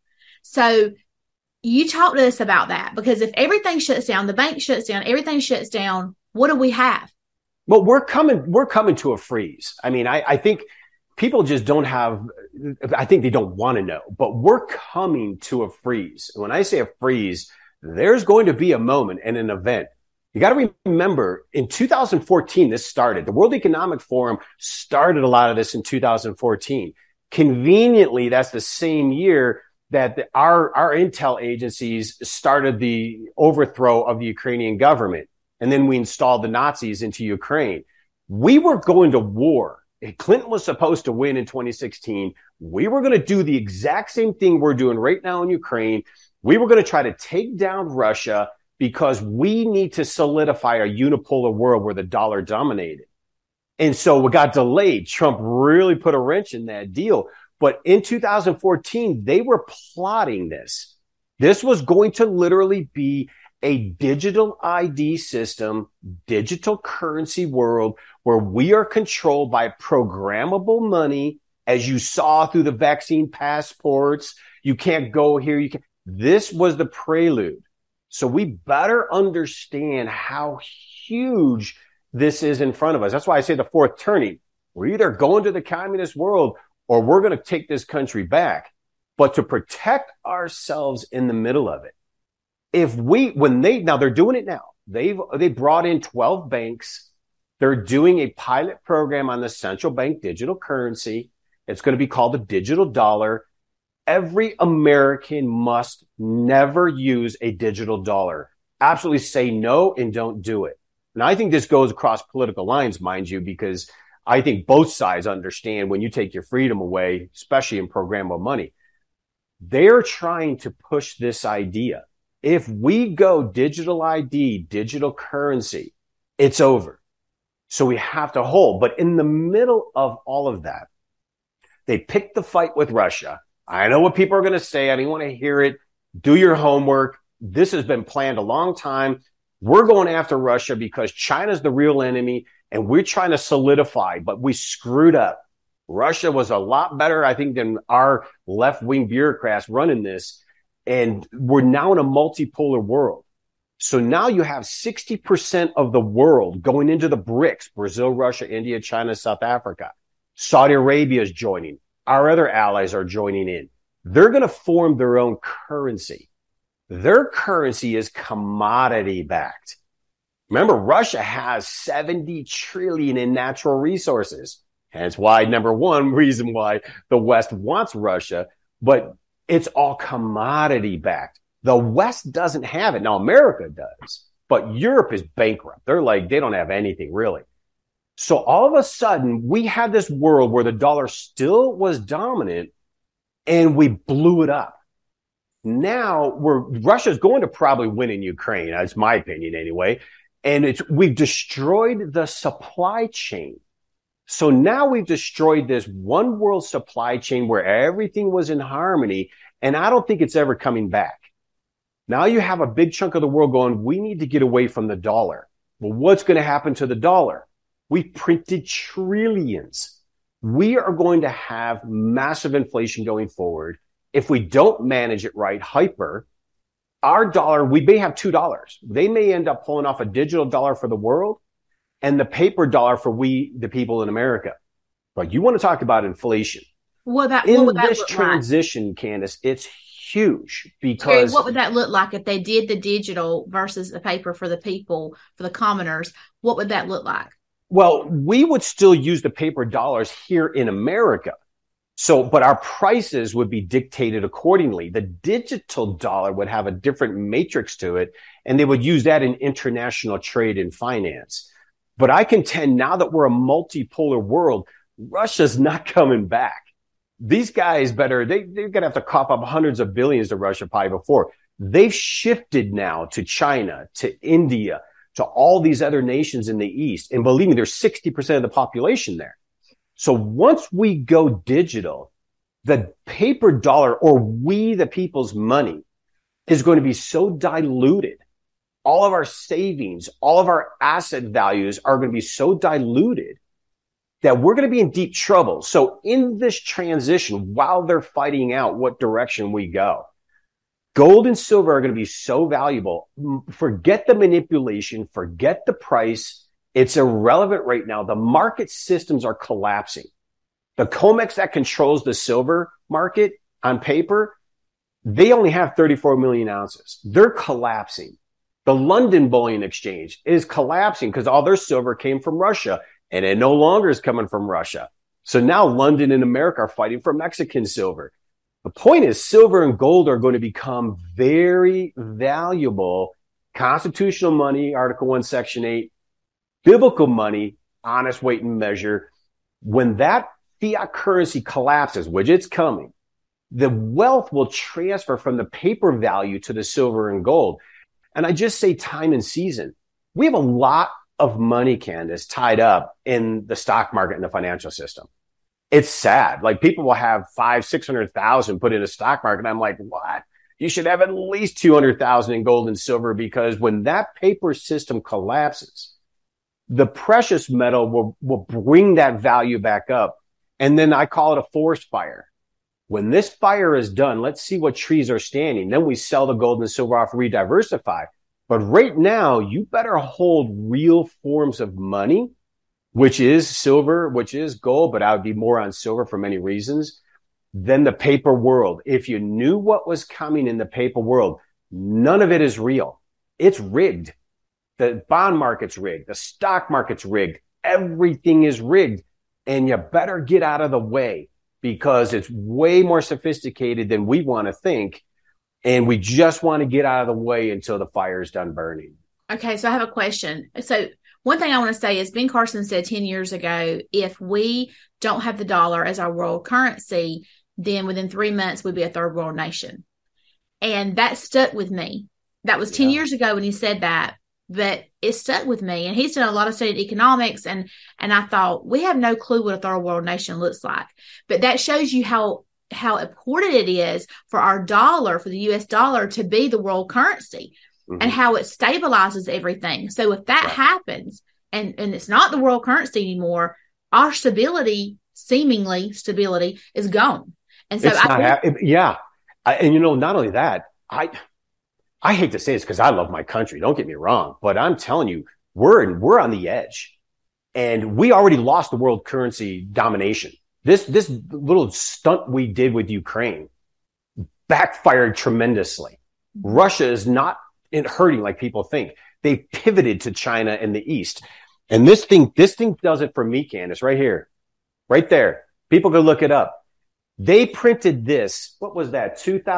So you talk to us about that, because if everything shuts down, the bank shuts down, everything shuts down, what do we have? Well, we're coming to a freeze. I mean, I think people just don't have, I think they don't want to know, but we're coming to a freeze. When I say a freeze, there's going to be a moment and an event. You got to remember in 2014, this started. The World Economic Forum started a lot of this in 2014. Conveniently, that's the same year that our intel agencies started the overthrow of the Ukrainian government. And then we installed the Nazis into Ukraine. We were going to war. Clinton was supposed to win in 2016. We were going to do the exact same thing we're doing right now in Ukraine. We were going to try to take down Russia because we need to solidify a unipolar world where the dollar dominated. And so it got delayed. Trump really put a wrench in that deal. But in 2014, they were plotting this. This was going to literally be a digital ID system, digital currency world where we are controlled by programmable money, as you saw through the vaccine passports. You can't go here. This was the prelude. So we better understand how huge this is in front of us. That's why I say the fourth turning. We're either going to the communist world or we're going to take this country back. But to protect ourselves in the middle of it, now they're doing it now. They brought in 12 banks. They're doing a pilot program on the central bank digital currency. It's going to be called the digital dollar. Every American must never use a digital dollar. Absolutely say no and don't do it. And I think this goes across political lines, mind you, because I think both sides understand when you take your freedom away, especially in programmable money, they're trying to push this idea. If we go digital ID, digital currency, it's over. So we have to hold. But in the middle of all of that, they picked the fight with Russia. I know what people are going to say. I don't want to hear it. Do your homework. This has been planned a long time. We're going after Russia because China's the real enemy and we're trying to solidify, but we screwed up. Russia was a lot better, I think, than our left-wing bureaucrats running this. And we're now in a multipolar world. So now you have 60% of the world going into the BRICS, Brazil, Russia, India, China, South Africa. Saudi Arabia is joining. Our other allies are joining in. They're going to form their own currency. Their currency is commodity backed. Remember, Russia has 70 trillion in natural resources. Hence why, number one reason why the West wants Russia, but it's all commodity backed. The West doesn't have it. Now, America does, but Europe is bankrupt. They're like, they don't have anything really. So all of a sudden, we had this world where the dollar still was dominant and we blew it up. Now Russia's going to probably win in Ukraine. That's my opinion anyway. And we've destroyed the supply chain. So now we've destroyed this one world supply chain where everything was in harmony. And I don't think it's ever coming back. Now you have a big chunk of the world going, we need to get away from the dollar. Well, what's going to happen to the dollar? We printed trillions. We are going to have massive inflation going forward. If we don't manage it right, our dollar, we may have $2. They may end up pulling off a digital dollar for the world and the paper dollar for we, the people in America. But you want to talk about inflation. What would that this transition, like? Candace, it's huge because... Terry, what would that look like if they did the digital versus the paper for the people, for the commoners? What would that look like? Well, we would still use the paper dollars here in America. So, but our prices would be dictated accordingly. The digital dollar would have a different matrix to it, and they would use that in international trade and finance. But I contend now that we're a multipolar world, Russia's not coming back. These guys they're going to have to cough up hundreds of billions to Russia probably before. They've shifted now to China, to India, to all these other nations in the East. And believe me, there's 60% of the population there. So once we go digital, the paper dollar, or we, the people's money, is going to be so diluted. All of our savings, all of our asset values are going to be so diluted that we're going to be in deep trouble. So in this transition, while they're fighting out what direction we go, gold and silver are going to be so valuable. Forget the manipulation, forget the price. It's irrelevant right now. The market systems are collapsing. The COMEX that controls the silver market on paper, they only have 34 million ounces. They're collapsing. The London Bullion Exchange is collapsing because all their silver came from Russia, and it no longer is coming from Russia. So now London and America are fighting for Mexican silver. The point is silver and gold are going to become very valuable. Constitutional money, Article 1, Section 8, biblical money, honest weight and measure. When that fiat currency collapses, which it's coming, the wealth will transfer from the paper value to the silver and gold. And I just say time and season. We have a lot of money, Candace, tied up in the stock market and the financial system. It's sad. Like people will have 500,000-600,000 put in a stock market. And I'm like, what? You should have at least 200,000 in gold and silver, because when that paper system collapses, the precious metal will bring that value back up. And then I call it a forest fire. When this fire is done, let's see what trees are standing. Then we sell the gold and silver off, rediversify. But right now, you better hold real forms of money, which is silver, which is gold, but I would be more on silver for many reasons, than the paper world. If you knew what was coming in the paper world, none of it is real. It's rigged. The bond market's rigged. The stock market's rigged. Everything is rigged. And you better get out of the way, because it's way more sophisticated than we want to think. And we just want to get out of the way until the fire is done burning. Okay, so I have a question. So one thing I want to say is Ben Carson said 10 years ago, if we don't have the dollar as our world currency, then within 3 months, we'd be a third world nation. And that stuck with me. That was 10 years ago when he said that, but it stuck with me. And he's done a lot of study in economics. And I thought, we have no clue what a third world nation looks like. But that shows you how important it is for our dollar, for the US dollar, to be the world currency, and how it stabilizes everything. So if that happens and it's not the world currency anymore, our seemingly stability is gone. And so and not only that, I hate to say this because I love my country. Don't get me wrong, but I'm telling you, we're on the edge, and we already lost the world currency domination. This little stunt we did with Ukraine backfired tremendously. Russia is not hurting like people think. They pivoted to China and the East, and this thing does it for me, Candace. Right here, right there. People can look it up. They printed this. What was that?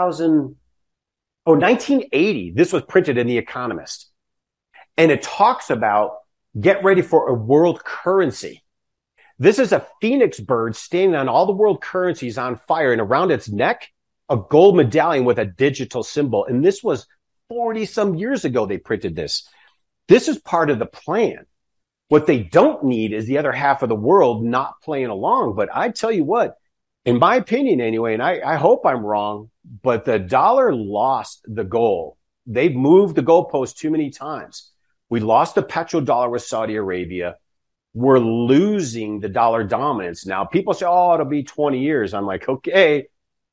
1980. This was printed in The Economist. And it talks about get ready for a world currency. This is a phoenix bird standing on all the world currencies on fire, and around its neck, a gold medallion with a digital symbol. And this was 40 some years ago they printed this. This is part of the plan. What they don't need is the other half of the world not playing along. But I tell you what, in my opinion anyway, and I hope I'm wrong, but the dollar lost the goal. They've moved the goalpost too many times. We lost the petrodollar with Saudi Arabia. We're losing the dollar dominance. Now, people say, it'll be 20 years. I'm like, okay,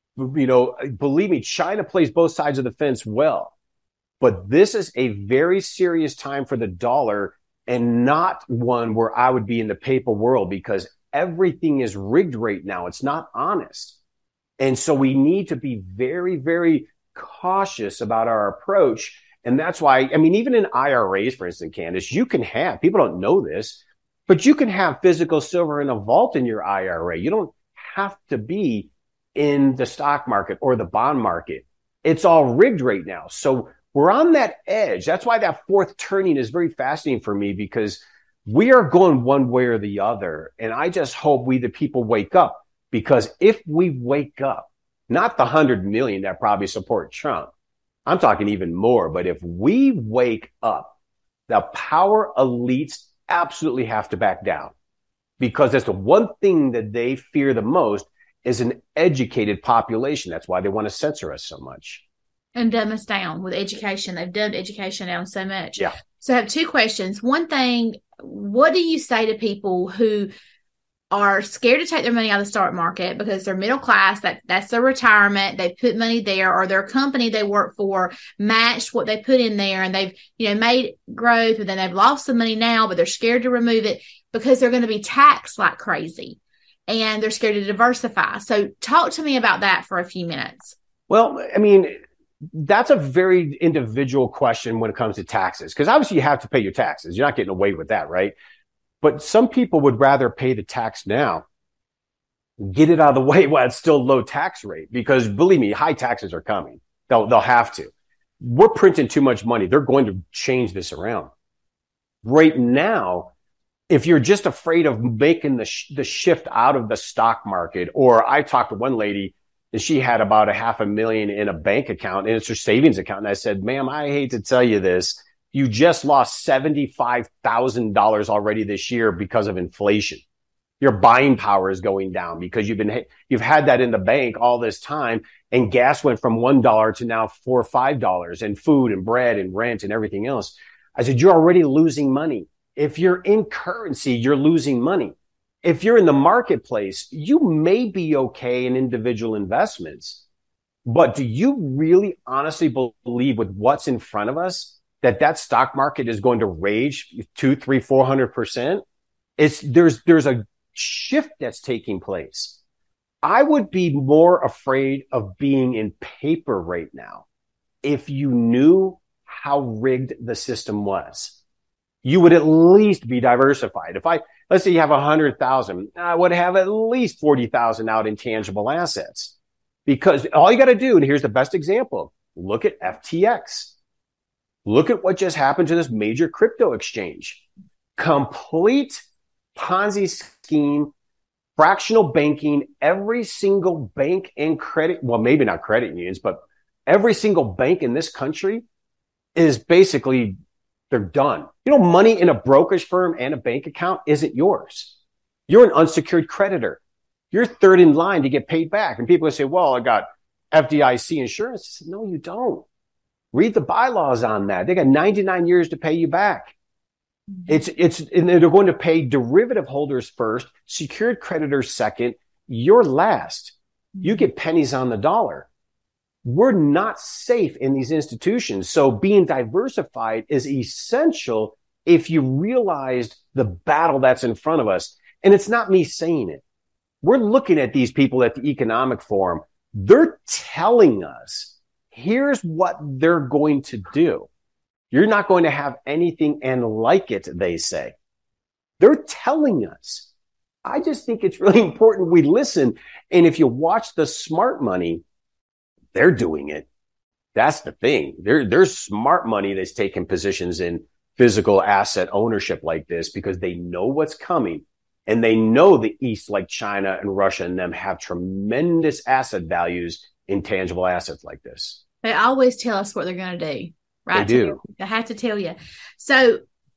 believe me, China plays both sides of the fence well. But this is a very serious time for the dollar, and not one where I would be in the paper world, because everything is rigged right now. It's not honest. And so we need to be very, very cautious about our approach. And that's why, even in IRAs, for instance, Candace, you can have, people don't know this, but you can have physical silver in a vault in your IRA. You don't have to be in the stock market or the bond market. It's all rigged right now. So we're on that edge. That's why that fourth turning is very fascinating for me, because we are going one way or the other. And I just hope we, the people, wake up, because if we wake up, not the 100 million that probably support Trump, I'm talking even more. But if we wake up, the power elites absolutely have to back down, because that's the one thing that they fear the most is an educated population. That's why they want to censor us so much. And dumb us down with education. They've dumbed education down so much. Yeah. So I have two questions. One thing, what do you say to people who are scared to take their money out of the stock market because they're middle class, that's their retirement, they put money there, or their company they work for matched what they put in there, and they've made growth, but then they've lost some money now, but they're scared to remove it because they're going to be taxed like crazy, and they're scared to diversify. So talk to me about that for a few minutes. Well, that's a very individual question when it comes to taxes, because obviously you have to pay your taxes. You're not getting away with that, right? But some people would rather pay the tax now, get it out of the way while it's still low tax rate, because believe me, high taxes are coming. They'll have to. We're printing too much money. They're going to change this around. Right now, if you're just afraid of making the shift out of the stock market, or I talked to one lady and she had about $500,000 in a bank account, and it's her savings account. And I said, ma'am, I hate to tell you this. You just lost $75,000 already this year because of inflation. Your buying power is going down because you've had that in the bank all this time, and gas went from $1 to now $4 or $5, and food and bread and rent and everything else. I said, you're already losing money. If you're in currency, you're losing money. If you're in the marketplace, you may be okay in individual investments, but do you really honestly believe with what's in front of us that stock market is going to rage 200, 300, 400%? There's a shift that's taking place. I would be more afraid of being in paper right now if you knew how rigged the system was. You would at least be diversified. Let's say you have 100,000, I would have at least 40,000 out in tangible assets, because all you got to do, and here's the best example, look at FTX. Look at what just happened to this major crypto exchange. Complete Ponzi scheme, fractional banking. Every single bank and credit, well, maybe not credit unions, but every single bank in this country is basically, they're done. You know, money in a brokerage firm and a bank account isn't yours. You're an unsecured creditor. You're third in line to get paid back. And people say, well, I got FDIC insurance. I said, no, you don't. Read the bylaws on that. They got 99 years to pay you back. And they're going to pay derivative holders first, secured creditors second, you're last. You get pennies on the dollar. We're not safe in these institutions. So being diversified is essential if you realized the battle that's in front of us. And it's not me saying it. We're looking at these people at the Economic Forum. They're telling us, here's what they're going to do. You're not going to have anything and like it, they say. They're telling us. I just think it's really important we listen. And if you watch the smart money, they're doing it. That's the thing. There's smart money that's taking positions in physical asset ownership like this because they know what's coming. And they know the East, like China and Russia and them, have tremendous asset values in tangible assets like this. They always tell us what they're going to do. Right? They do. I have to tell you. So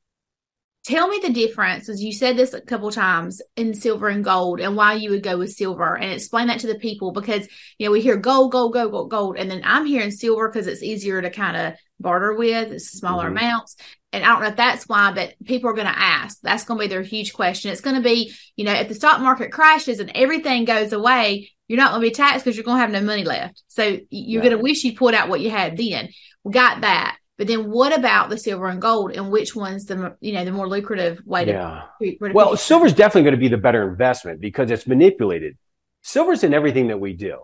tell me the difference, as you said this a couple of times, in silver and gold and why you would go with silver, and explain that to the people because, you know, we hear gold, gold, gold, gold, gold. And then I'm hearing silver because it's easier to kind of barter with. It's smaller amounts. And I don't know if that's why, but people are going to ask. That's going to be their huge question. It's going to be, you know, if the stock market crashes and everything goes away, you're not going to be taxed because you're going to have no money left. So you're going to wish you pulled out what you had then. We got that. But then what about the silver and gold, and which one's the more lucrative way to? Well, silver's definitely going to be the better investment because it's manipulated. Silver's in everything that we do.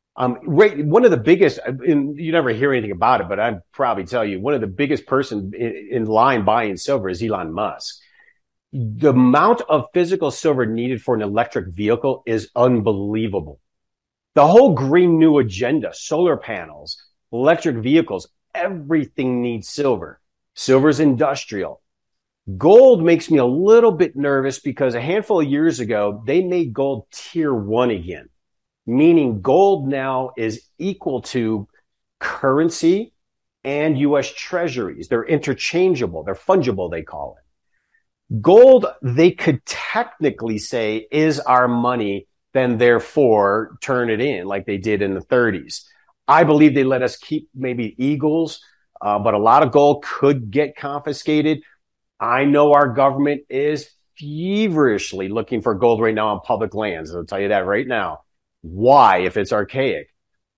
One of the biggest, and you never hear anything about it, but I'd probably tell you, one of the biggest person in line buying silver is Elon Musk. The amount of physical silver needed for an electric vehicle is unbelievable. The whole Green New Agenda, solar panels, electric vehicles, everything needs silver. Silver's industrial. Gold makes me a little bit nervous because a handful of years ago, they made gold tier 1 again, meaning gold now is equal to currency and U.S. treasuries. They're interchangeable. They're fungible, they call it. Gold, they could technically say, is our money, then therefore turn it in like they did in the 30s. I believe they let us keep maybe eagles, but a lot of gold could get confiscated. I know our government is feverishly looking for gold right now on public lands. I'll tell you that right now. Why, if it's archaic?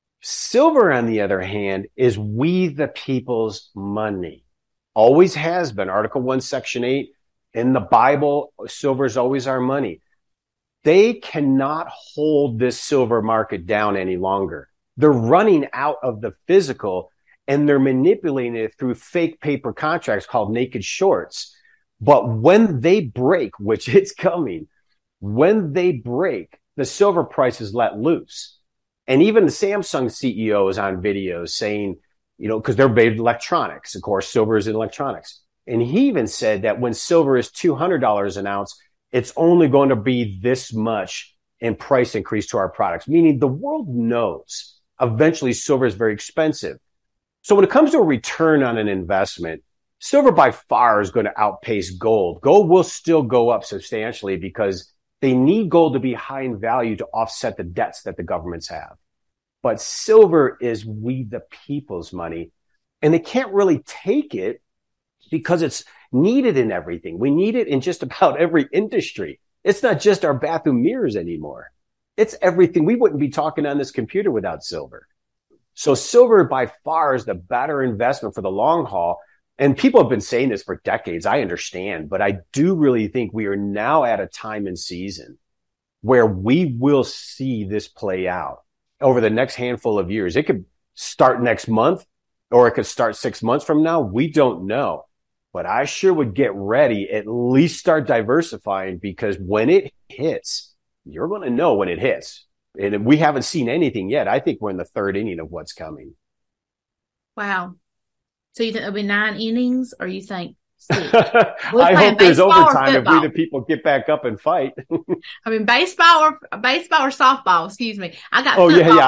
Silver, on the other hand, is we the people's money. Always has been. Article 1, Section 8 in the Bible, silver is always our money. They cannot hold this silver market down any longer. They're running out of the physical and they're manipulating it through fake paper contracts called naked shorts. But when they break, which it's coming, when they break, the silver price is let loose. And even the Samsung CEO is on video saying, you know, because they're made electronics. Of course, silver is in electronics. And he even said that when silver is $200 an ounce, it's only going to be this much in price increase to our products, meaning the world knows eventually silver is very expensive. So when it comes to a return on an investment, silver by far is going to outpace gold. Gold will still go up substantially because they need gold to be high in value to offset the debts that the governments have. But silver is we the people's money, and they can't really take it because it's needed in everything. We need it in just about every industry. It's not just our bathroom mirrors anymore. It's everything. We wouldn't be talking on this computer without silver. So silver by far is the better investment for the long haul. And people have been saying this for decades. I understand, but I do really think we are now at a time and season where we will see this play out over the next handful of years. It could start next month or it could start 6 months from now. We don't know, but I sure would get ready, at least start diversifying, because when it hits, you're going to know when it hits. And we haven't seen anything yet. I think we're in the third inning of what's coming. Wow. So you think there'll be 9 innings, or you think I hope there's overtime if we the people get back up and fight. I mean, baseball or softball, excuse me. I got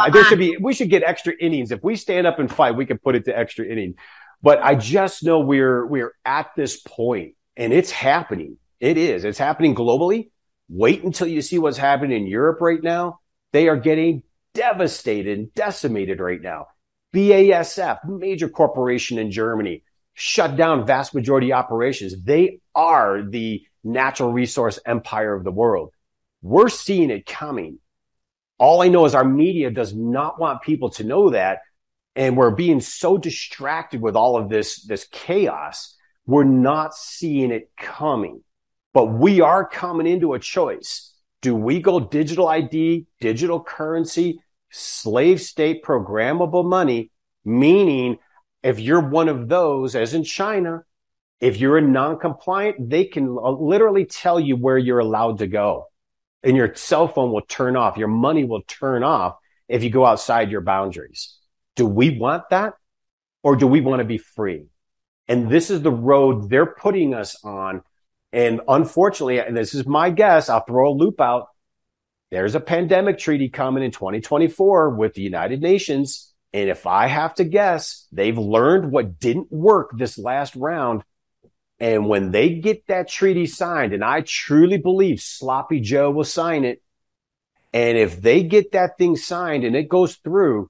we should get extra innings. If we stand up and fight, we can put it to extra innings. But I just know we're at this point, and it's happening. It's happening globally. Wait until you see what's happening in Europe right now. They are getting devastated and decimated right now. BASF, major corporation in Germany, shut down vast majority of operations. They are the natural resource empire of the world. We're seeing it coming. All I know is our media does not want people to know that. And we're being so distracted with all of this chaos. We're not seeing it coming, but we are coming into a choice. Do we go digital ID, digital currency, slave state programmable money, meaning if you're one of those, as in China, if you're a non-compliant, they can literally tell you where you're allowed to go. And your cell phone will turn off. Your money will turn off if you go outside your boundaries. Do we want that? Or do we want to be free? And this is the road they're putting us on. And unfortunately, and this is my guess, I'll throw a loop out. There's a pandemic treaty coming in 2024 with the United Nations. And if I have to guess, they've learned what didn't work this last round. And when they get that treaty signed, and I truly believe Sloppy Joe will sign it. And if they get that thing signed and it goes through,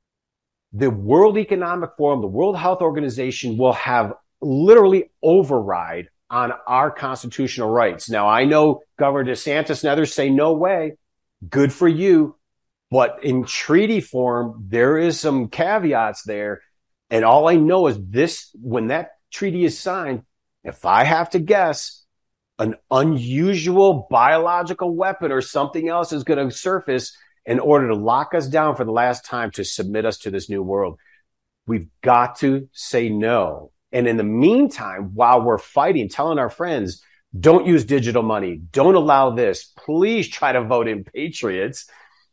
the World Economic Forum, the World Health Organization will have literally override on our constitutional rights. Now, I know Governor DeSantis and others say, no way. Good for you. But in treaty form, there is some caveats there. And all I know is this, when that treaty is signed, if I have to guess, an unusual biological weapon or something else is going to surface in order to lock us down for the last time to submit us to this new world. We've got to say no. And in the meantime, while we're fighting, telling our friends, don't use digital money, don't allow this, please try to vote in Patriots.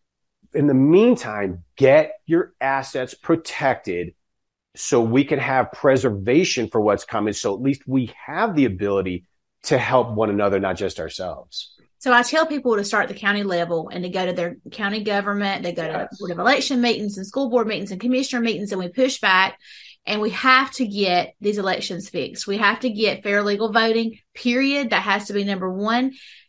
In the meantime, get your assets protected so we can have preservation for what's coming. So at least we have the ability to help one another, not just ourselves. So I tell people to start at the county level and to go to their county government. They go to Board of Election meetings and school board meetings and commissioner meetings, and we push back. And we have to get these elections fixed. We have to get fair legal voting, period. That has to be number one.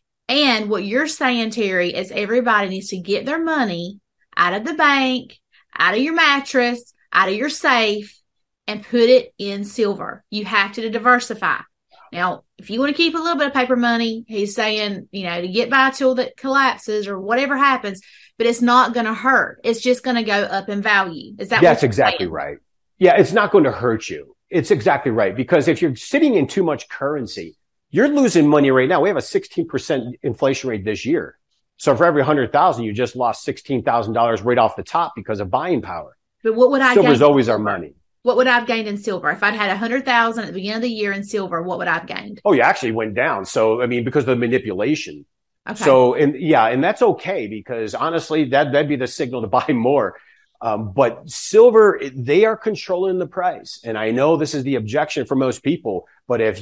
And what you're saying, Terry, is everybody needs to get their money out of the bank, out of your mattress, out of your safe, and put it in silver. You have to diversify. Now, if you want to keep a little bit of paper money, he's saying, to get by till that collapses or whatever happens, but it's not going to hurt. It's just going to go up in value. Is that That's exactly right. Yeah, it's not going to hurt you. It's exactly right. Because if you're sitting in too much currency, you're losing money right now. We have a 16% inflation rate this year. So for every 100,000, you just lost $16,000 right off the top because of buying power. But what would I gain? Silver's always our money. What would I have gained in silver? If I'd had 100,000 at the beginning of the year in silver, what would I have gained? Oh, you actually went down. So, because of the manipulation. Okay. So, and that's okay because honestly, that'd be the signal to buy more. But silver, they are controlling the price. And I know this is the objection for most people, but if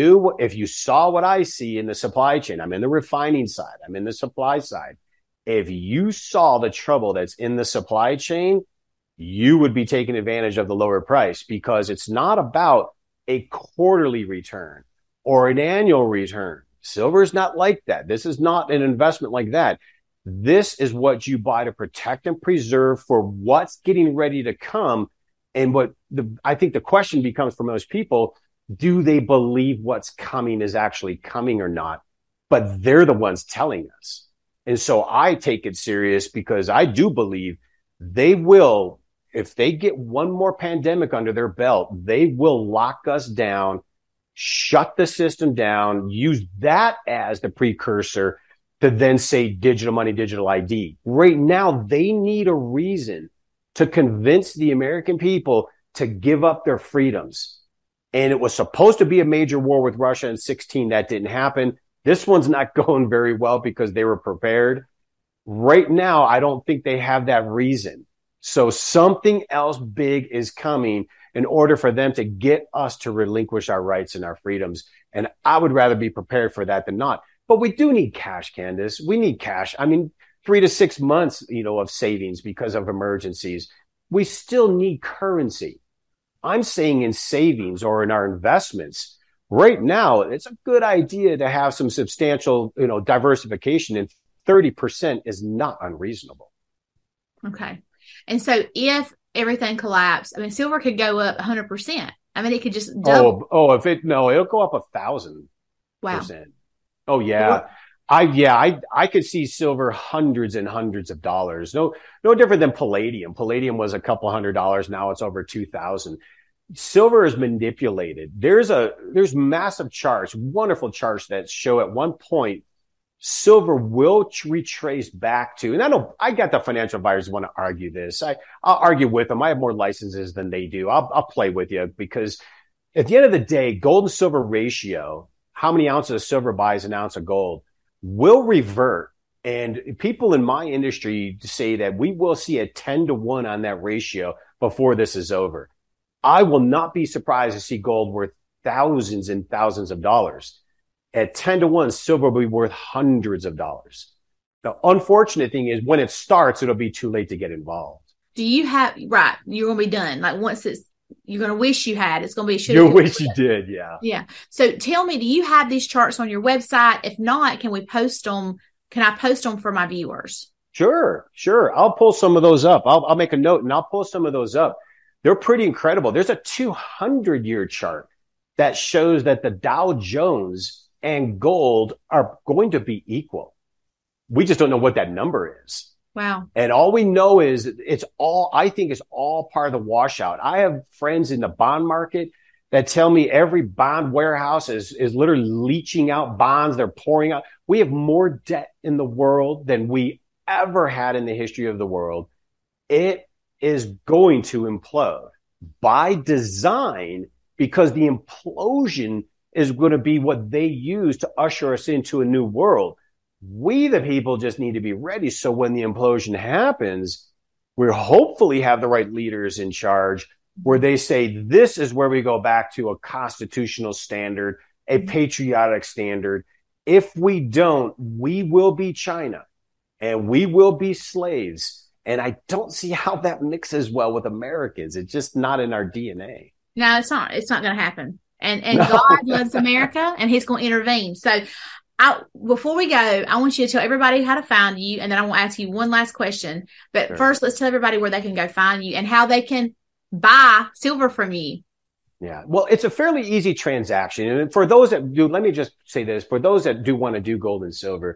you saw what I see in the supply chain, I'm in the refining side, I'm in the supply side. If you saw the trouble that's in the supply chain, you would be taking advantage of the lower price because it's not about a quarterly return or an annual return. Silver is not like that. This is not an investment like that. This is what you buy to protect and preserve for what's getting ready to come. And I think the question becomes for most people, do they believe what's coming is actually coming or not? But they're the ones telling us. And so I take it serious because I do believe they will, if they get one more pandemic under their belt, they will lock us down, shut the system down, use that as the precursor to then say digital money, digital ID. Right now, they need a reason to convince the American people to give up their freedoms. And it was supposed to be a major war with Russia in 2016. That didn't happen. This one's not going very well because they were prepared. Right now, I don't think they have that reason. So something else big is coming. in order for them to get us to relinquish our rights and our freedoms. And I would rather be prepared for that than not. But we do need cash, Candace. We need cash. I mean, 3 to 6 months, of savings because of emergencies. We still need currency. I'm saying in savings or in our investments. Right now, it's a good idea to have some substantial, diversification, and 30% is not unreasonable. Okay. And so if everything collapsed, I mean, silver could go up 100%. I mean, it could just double. It'll go up 1,000%. Wow. Oh yeah. I could see silver hundreds and hundreds of dollars. No different than palladium. Palladium was a couple $100. Now it's over 2,000. Silver is manipulated. There's massive charts, wonderful charts that show at one point silver will retrace back to, and I got the financial advisors want to argue this. I'll argue with them. I have more licenses than they do. I'll play with you because at the end of the day, gold and silver ratio, how many ounces of silver buys an ounce of gold, will revert. And people in my industry say that we will see a 10-to-1 on that ratio before this is over. I will not be surprised to see gold worth thousands and thousands of dollars. At 10-to-1, silver will be worth hundreds of dollars. The unfortunate thing is when it starts, it'll be too late to get involved. You're going to be done. Like once you're going to wish you had, it's going to be, you wish you did. Yeah. Yeah. So tell me, do you have these charts on your website? If not, can we post them? Can I post them for my viewers? Sure. I'll pull some of those up. I'll make a note and I'll pull some of those up. They're pretty incredible. There's a 200-year chart that shows that the Dow Jones and gold are going to be equal. We just don't know what that number is. Wow. And all we know is I think it's all part of the washout. I have friends in the bond market that tell me every bond warehouse is literally leaching out bonds. They're pouring out. We have more debt in the world than we ever had in the history of the world. It is going to implode by design because the implosion is going to be what they use to usher us into a new world. We, the people, just need to be ready. So when the implosion happens, we hopefully have the right leaders in charge where they say, this is where we go back to a constitutional standard, a patriotic standard. If we don't, we will be China and we will be slaves. And I don't see how that mixes well with Americans. It's just not in our DNA. No, it's not. It's not going to happen. And no. God loves America and he's going to intervene. So before we go, I want you to tell everybody how to find you. And then I want to ask you one last question. But sure. First, let's tell everybody where they can go find you and how they can buy silver from you. Yeah. Well, it's a fairly easy transaction. And for those that do, let me just say this, for those that do want to do gold and silver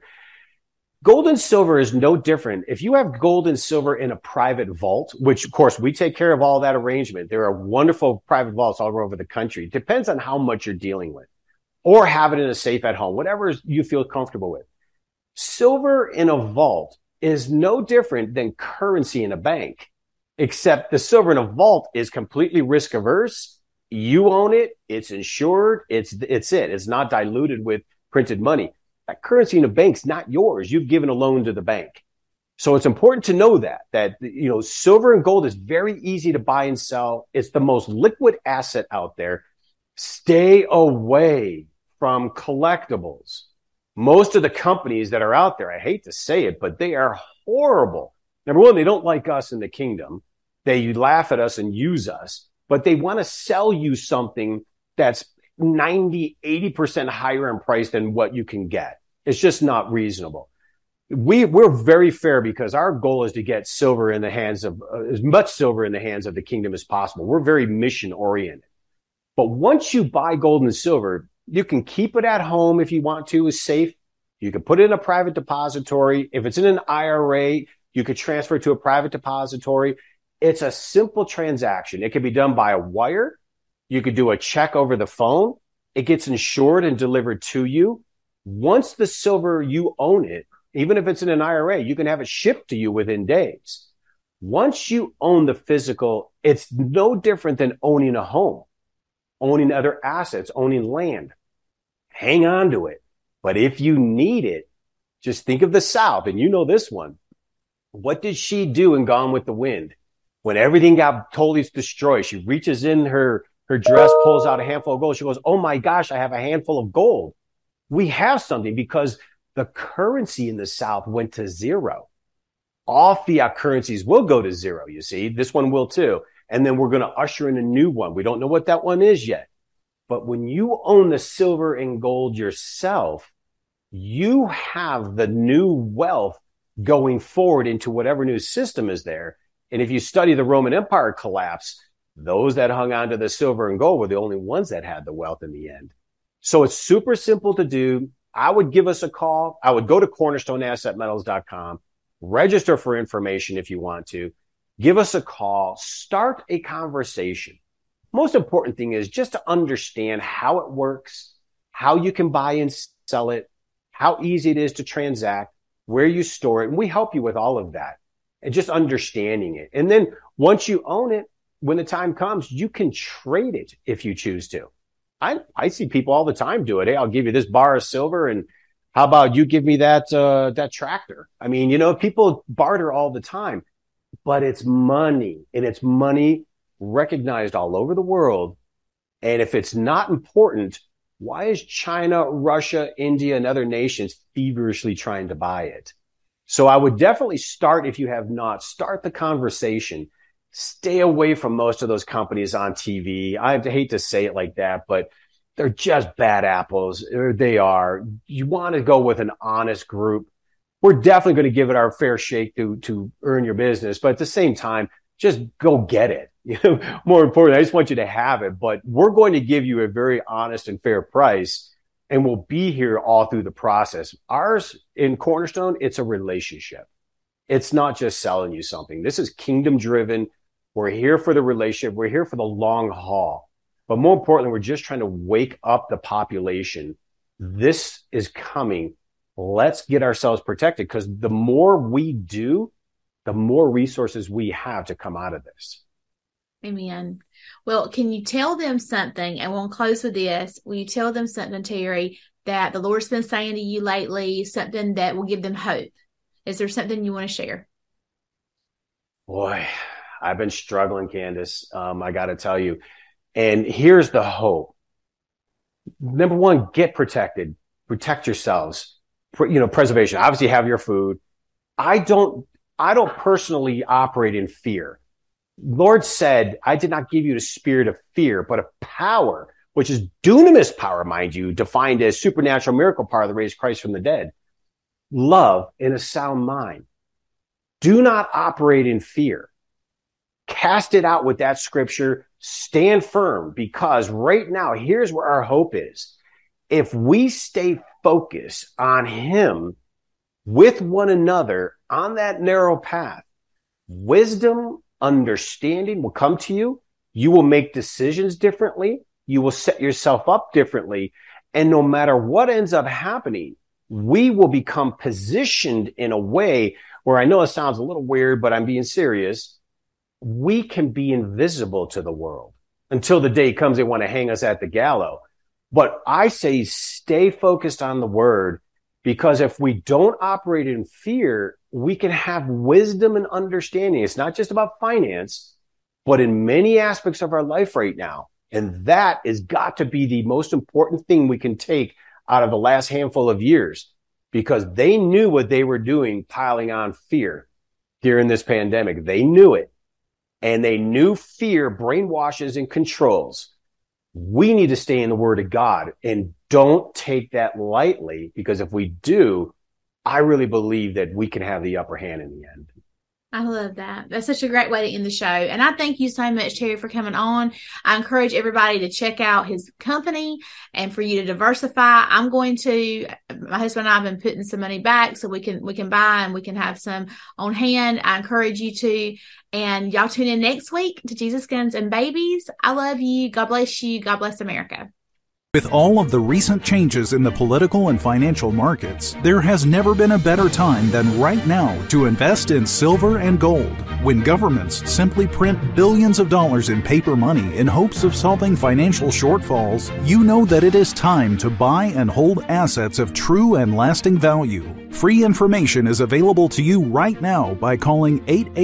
is no different. If you have gold and silver in a private vault, which of course we take care of all that arrangement. There are wonderful private vaults all over the country. It depends on how much you're dealing with, or have it in a safe at home, whatever you feel comfortable with. Silver in a vault is no different than currency in a bank, except the silver in a vault is completely risk averse. You own it. It's insured. It's not diluted with printed money. That currency in a bank's not yours. You've given a loan to the bank. So it's important to know that silver and gold is very easy to buy and sell. It's the most liquid asset out there. Stay away from collectibles. Most of the companies that are out there, I hate to say it, but they are horrible. Number one, they don't like us in the kingdom. They laugh at us and use us, but they want to sell you something that's 90, 80% higher in price than what you can get. It's just not reasonable. We're very fair because our goal is to get silver in the hands of as much silver in the hands of the kingdom as possible. We're very mission oriented. But once you buy gold and silver, you can keep it at home if you want to, is safe. You can put it in a private depository. If it's in an IRA, you could transfer it to a private depository. It's a simple transaction. It can be done by a wire. You could do a check over the phone. It gets insured and delivered to you. Once the silver, you own it, even if it's in an IRA, you can have it shipped to you within days. Once you own the physical, it's no different than owning a home, owning other assets, owning land. Hang on to it. But if you need it, just think of the South, and you know this one. What did she do in Gone with the Wind? When everything got totally destroyed, she reaches in her dress, pulls out a handful of gold. She goes, oh my gosh, I have a handful of gold. We have something because the currency in the South went to zero. All fiat currencies will go to zero, you see. This one will too. And then we're going to usher in a new one. We don't know what that one is yet. But when you own the silver and gold yourself, you have the new wealth going forward into whatever new system is there. And if you study the Roman Empire collapse, those that hung on to the silver and gold were the only ones that had the wealth in the end. So it's super simple to do. I would give us a call. I would go to cornerstoneassetmetals.com, register for information if you want to. Give us a call. Start a conversation. Most important thing is just to understand how it works, how you can buy and sell it, how easy it is to transact, where you store it. And we help you with all of that and just understanding it. And then once you own it, when the time comes, you can trade it if you choose to. I see people all the time do it. Hey, I'll give you this bar of silver, and how about you give me that tractor? I mean, you know, people barter all the time, but it's money, and it's money recognized all over the world. And if it's not important, why is China, Russia, India, and other nations feverishly trying to buy it? So I would definitely start, if you have not, start the conversation. Stay away from most of those companies on TV. I hate to say it like that, but they're just bad apples. They are. You want to go with an honest group. We're definitely going to give it our fair shake to earn your business, but at the same time, just go get it. You know, more importantly, I just want you to have it, but we're going to give you a very honest and fair price, and we'll be here all through the process. Ours in Cornerstone, it's a relationship. It's not just selling you something. This is kingdom driven. We're here for the relationship. We're here for the long haul. But more importantly, we're just trying to wake up the population. This is coming. Let's get ourselves protected, because the more we do, the more resources we have to come out of this. Amen. Well, can you tell them something, and we'll close with this. Will you tell them something, Terry, that the Lord's been saying to you lately, something that will give them hope? Is there something you want to share? Boy, I've been struggling, Candace. I got to tell you. And here's the hope. Number one, get protected. Protect yourselves. Preservation. Obviously, have your food. I don't personally operate in fear. Lord said, I did not give you the spirit of fear, but of power, which is dunamis power, mind you, defined as supernatural miracle power that raised Christ from the dead. Love and a sound mind. Do not operate in fear. Cast it out with that scripture. Stand firm, because right now, here's where our hope is. If we stay focused on Him with one another on that narrow path, wisdom, understanding will come to you. You will make decisions differently. You will set yourself up differently. And no matter what ends up happening, we will become positioned in a way where, I know it sounds a little weird, but I'm being serious. We can be invisible to the world until the day comes they want to hang us at the gallows. But I say stay focused on the word, because if we don't operate in fear, we can have wisdom and understanding. It's not just about finance, but in many aspects of our life right now. And that has got to be the most important thing we can take out of the last handful of years, because they knew what they were doing, piling on fear during this pandemic. They knew it. And they knew fear brainwashes and controls. We need to stay in the Word of God and don't take that lightly, because if we do, I really believe that we can have the upper hand in the end. I love that. That's such a great way to end the show. And I thank you so much, Terry, for coming on. I encourage everybody to check out his company and for you to diversify. My husband and I have been putting some money back so we can buy and we can have some on hand. I encourage you to, and y'all tune in next week to Jesus, Guns, and Babies. I love you. God bless you. God bless America. With all of the recent changes in the political and financial markets, there has never been a better time than right now to invest in silver and gold. When governments simply print billions of dollars in paper money in hopes of solving financial shortfalls, you know that it is time to buy and hold assets of true and lasting value. Free information is available to you right now by calling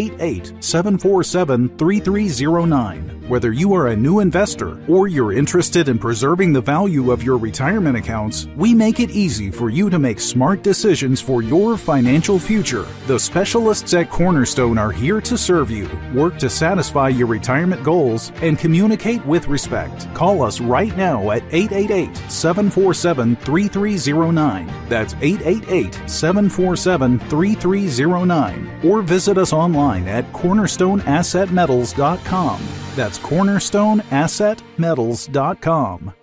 888-747-3309. Whether you are a new investor or you're interested in preserving the value of your retirement accounts, we make it easy for you to make smart decisions for your financial future. The specialists at Cornerstone are here to serve you, work to satisfy your retirement goals, and communicate with respect. Call us right now at 888-747-3309. That's 888-747-3309. Or visit us online at cornerstoneassetmetals.com. That's cornerstoneassetmetals.com.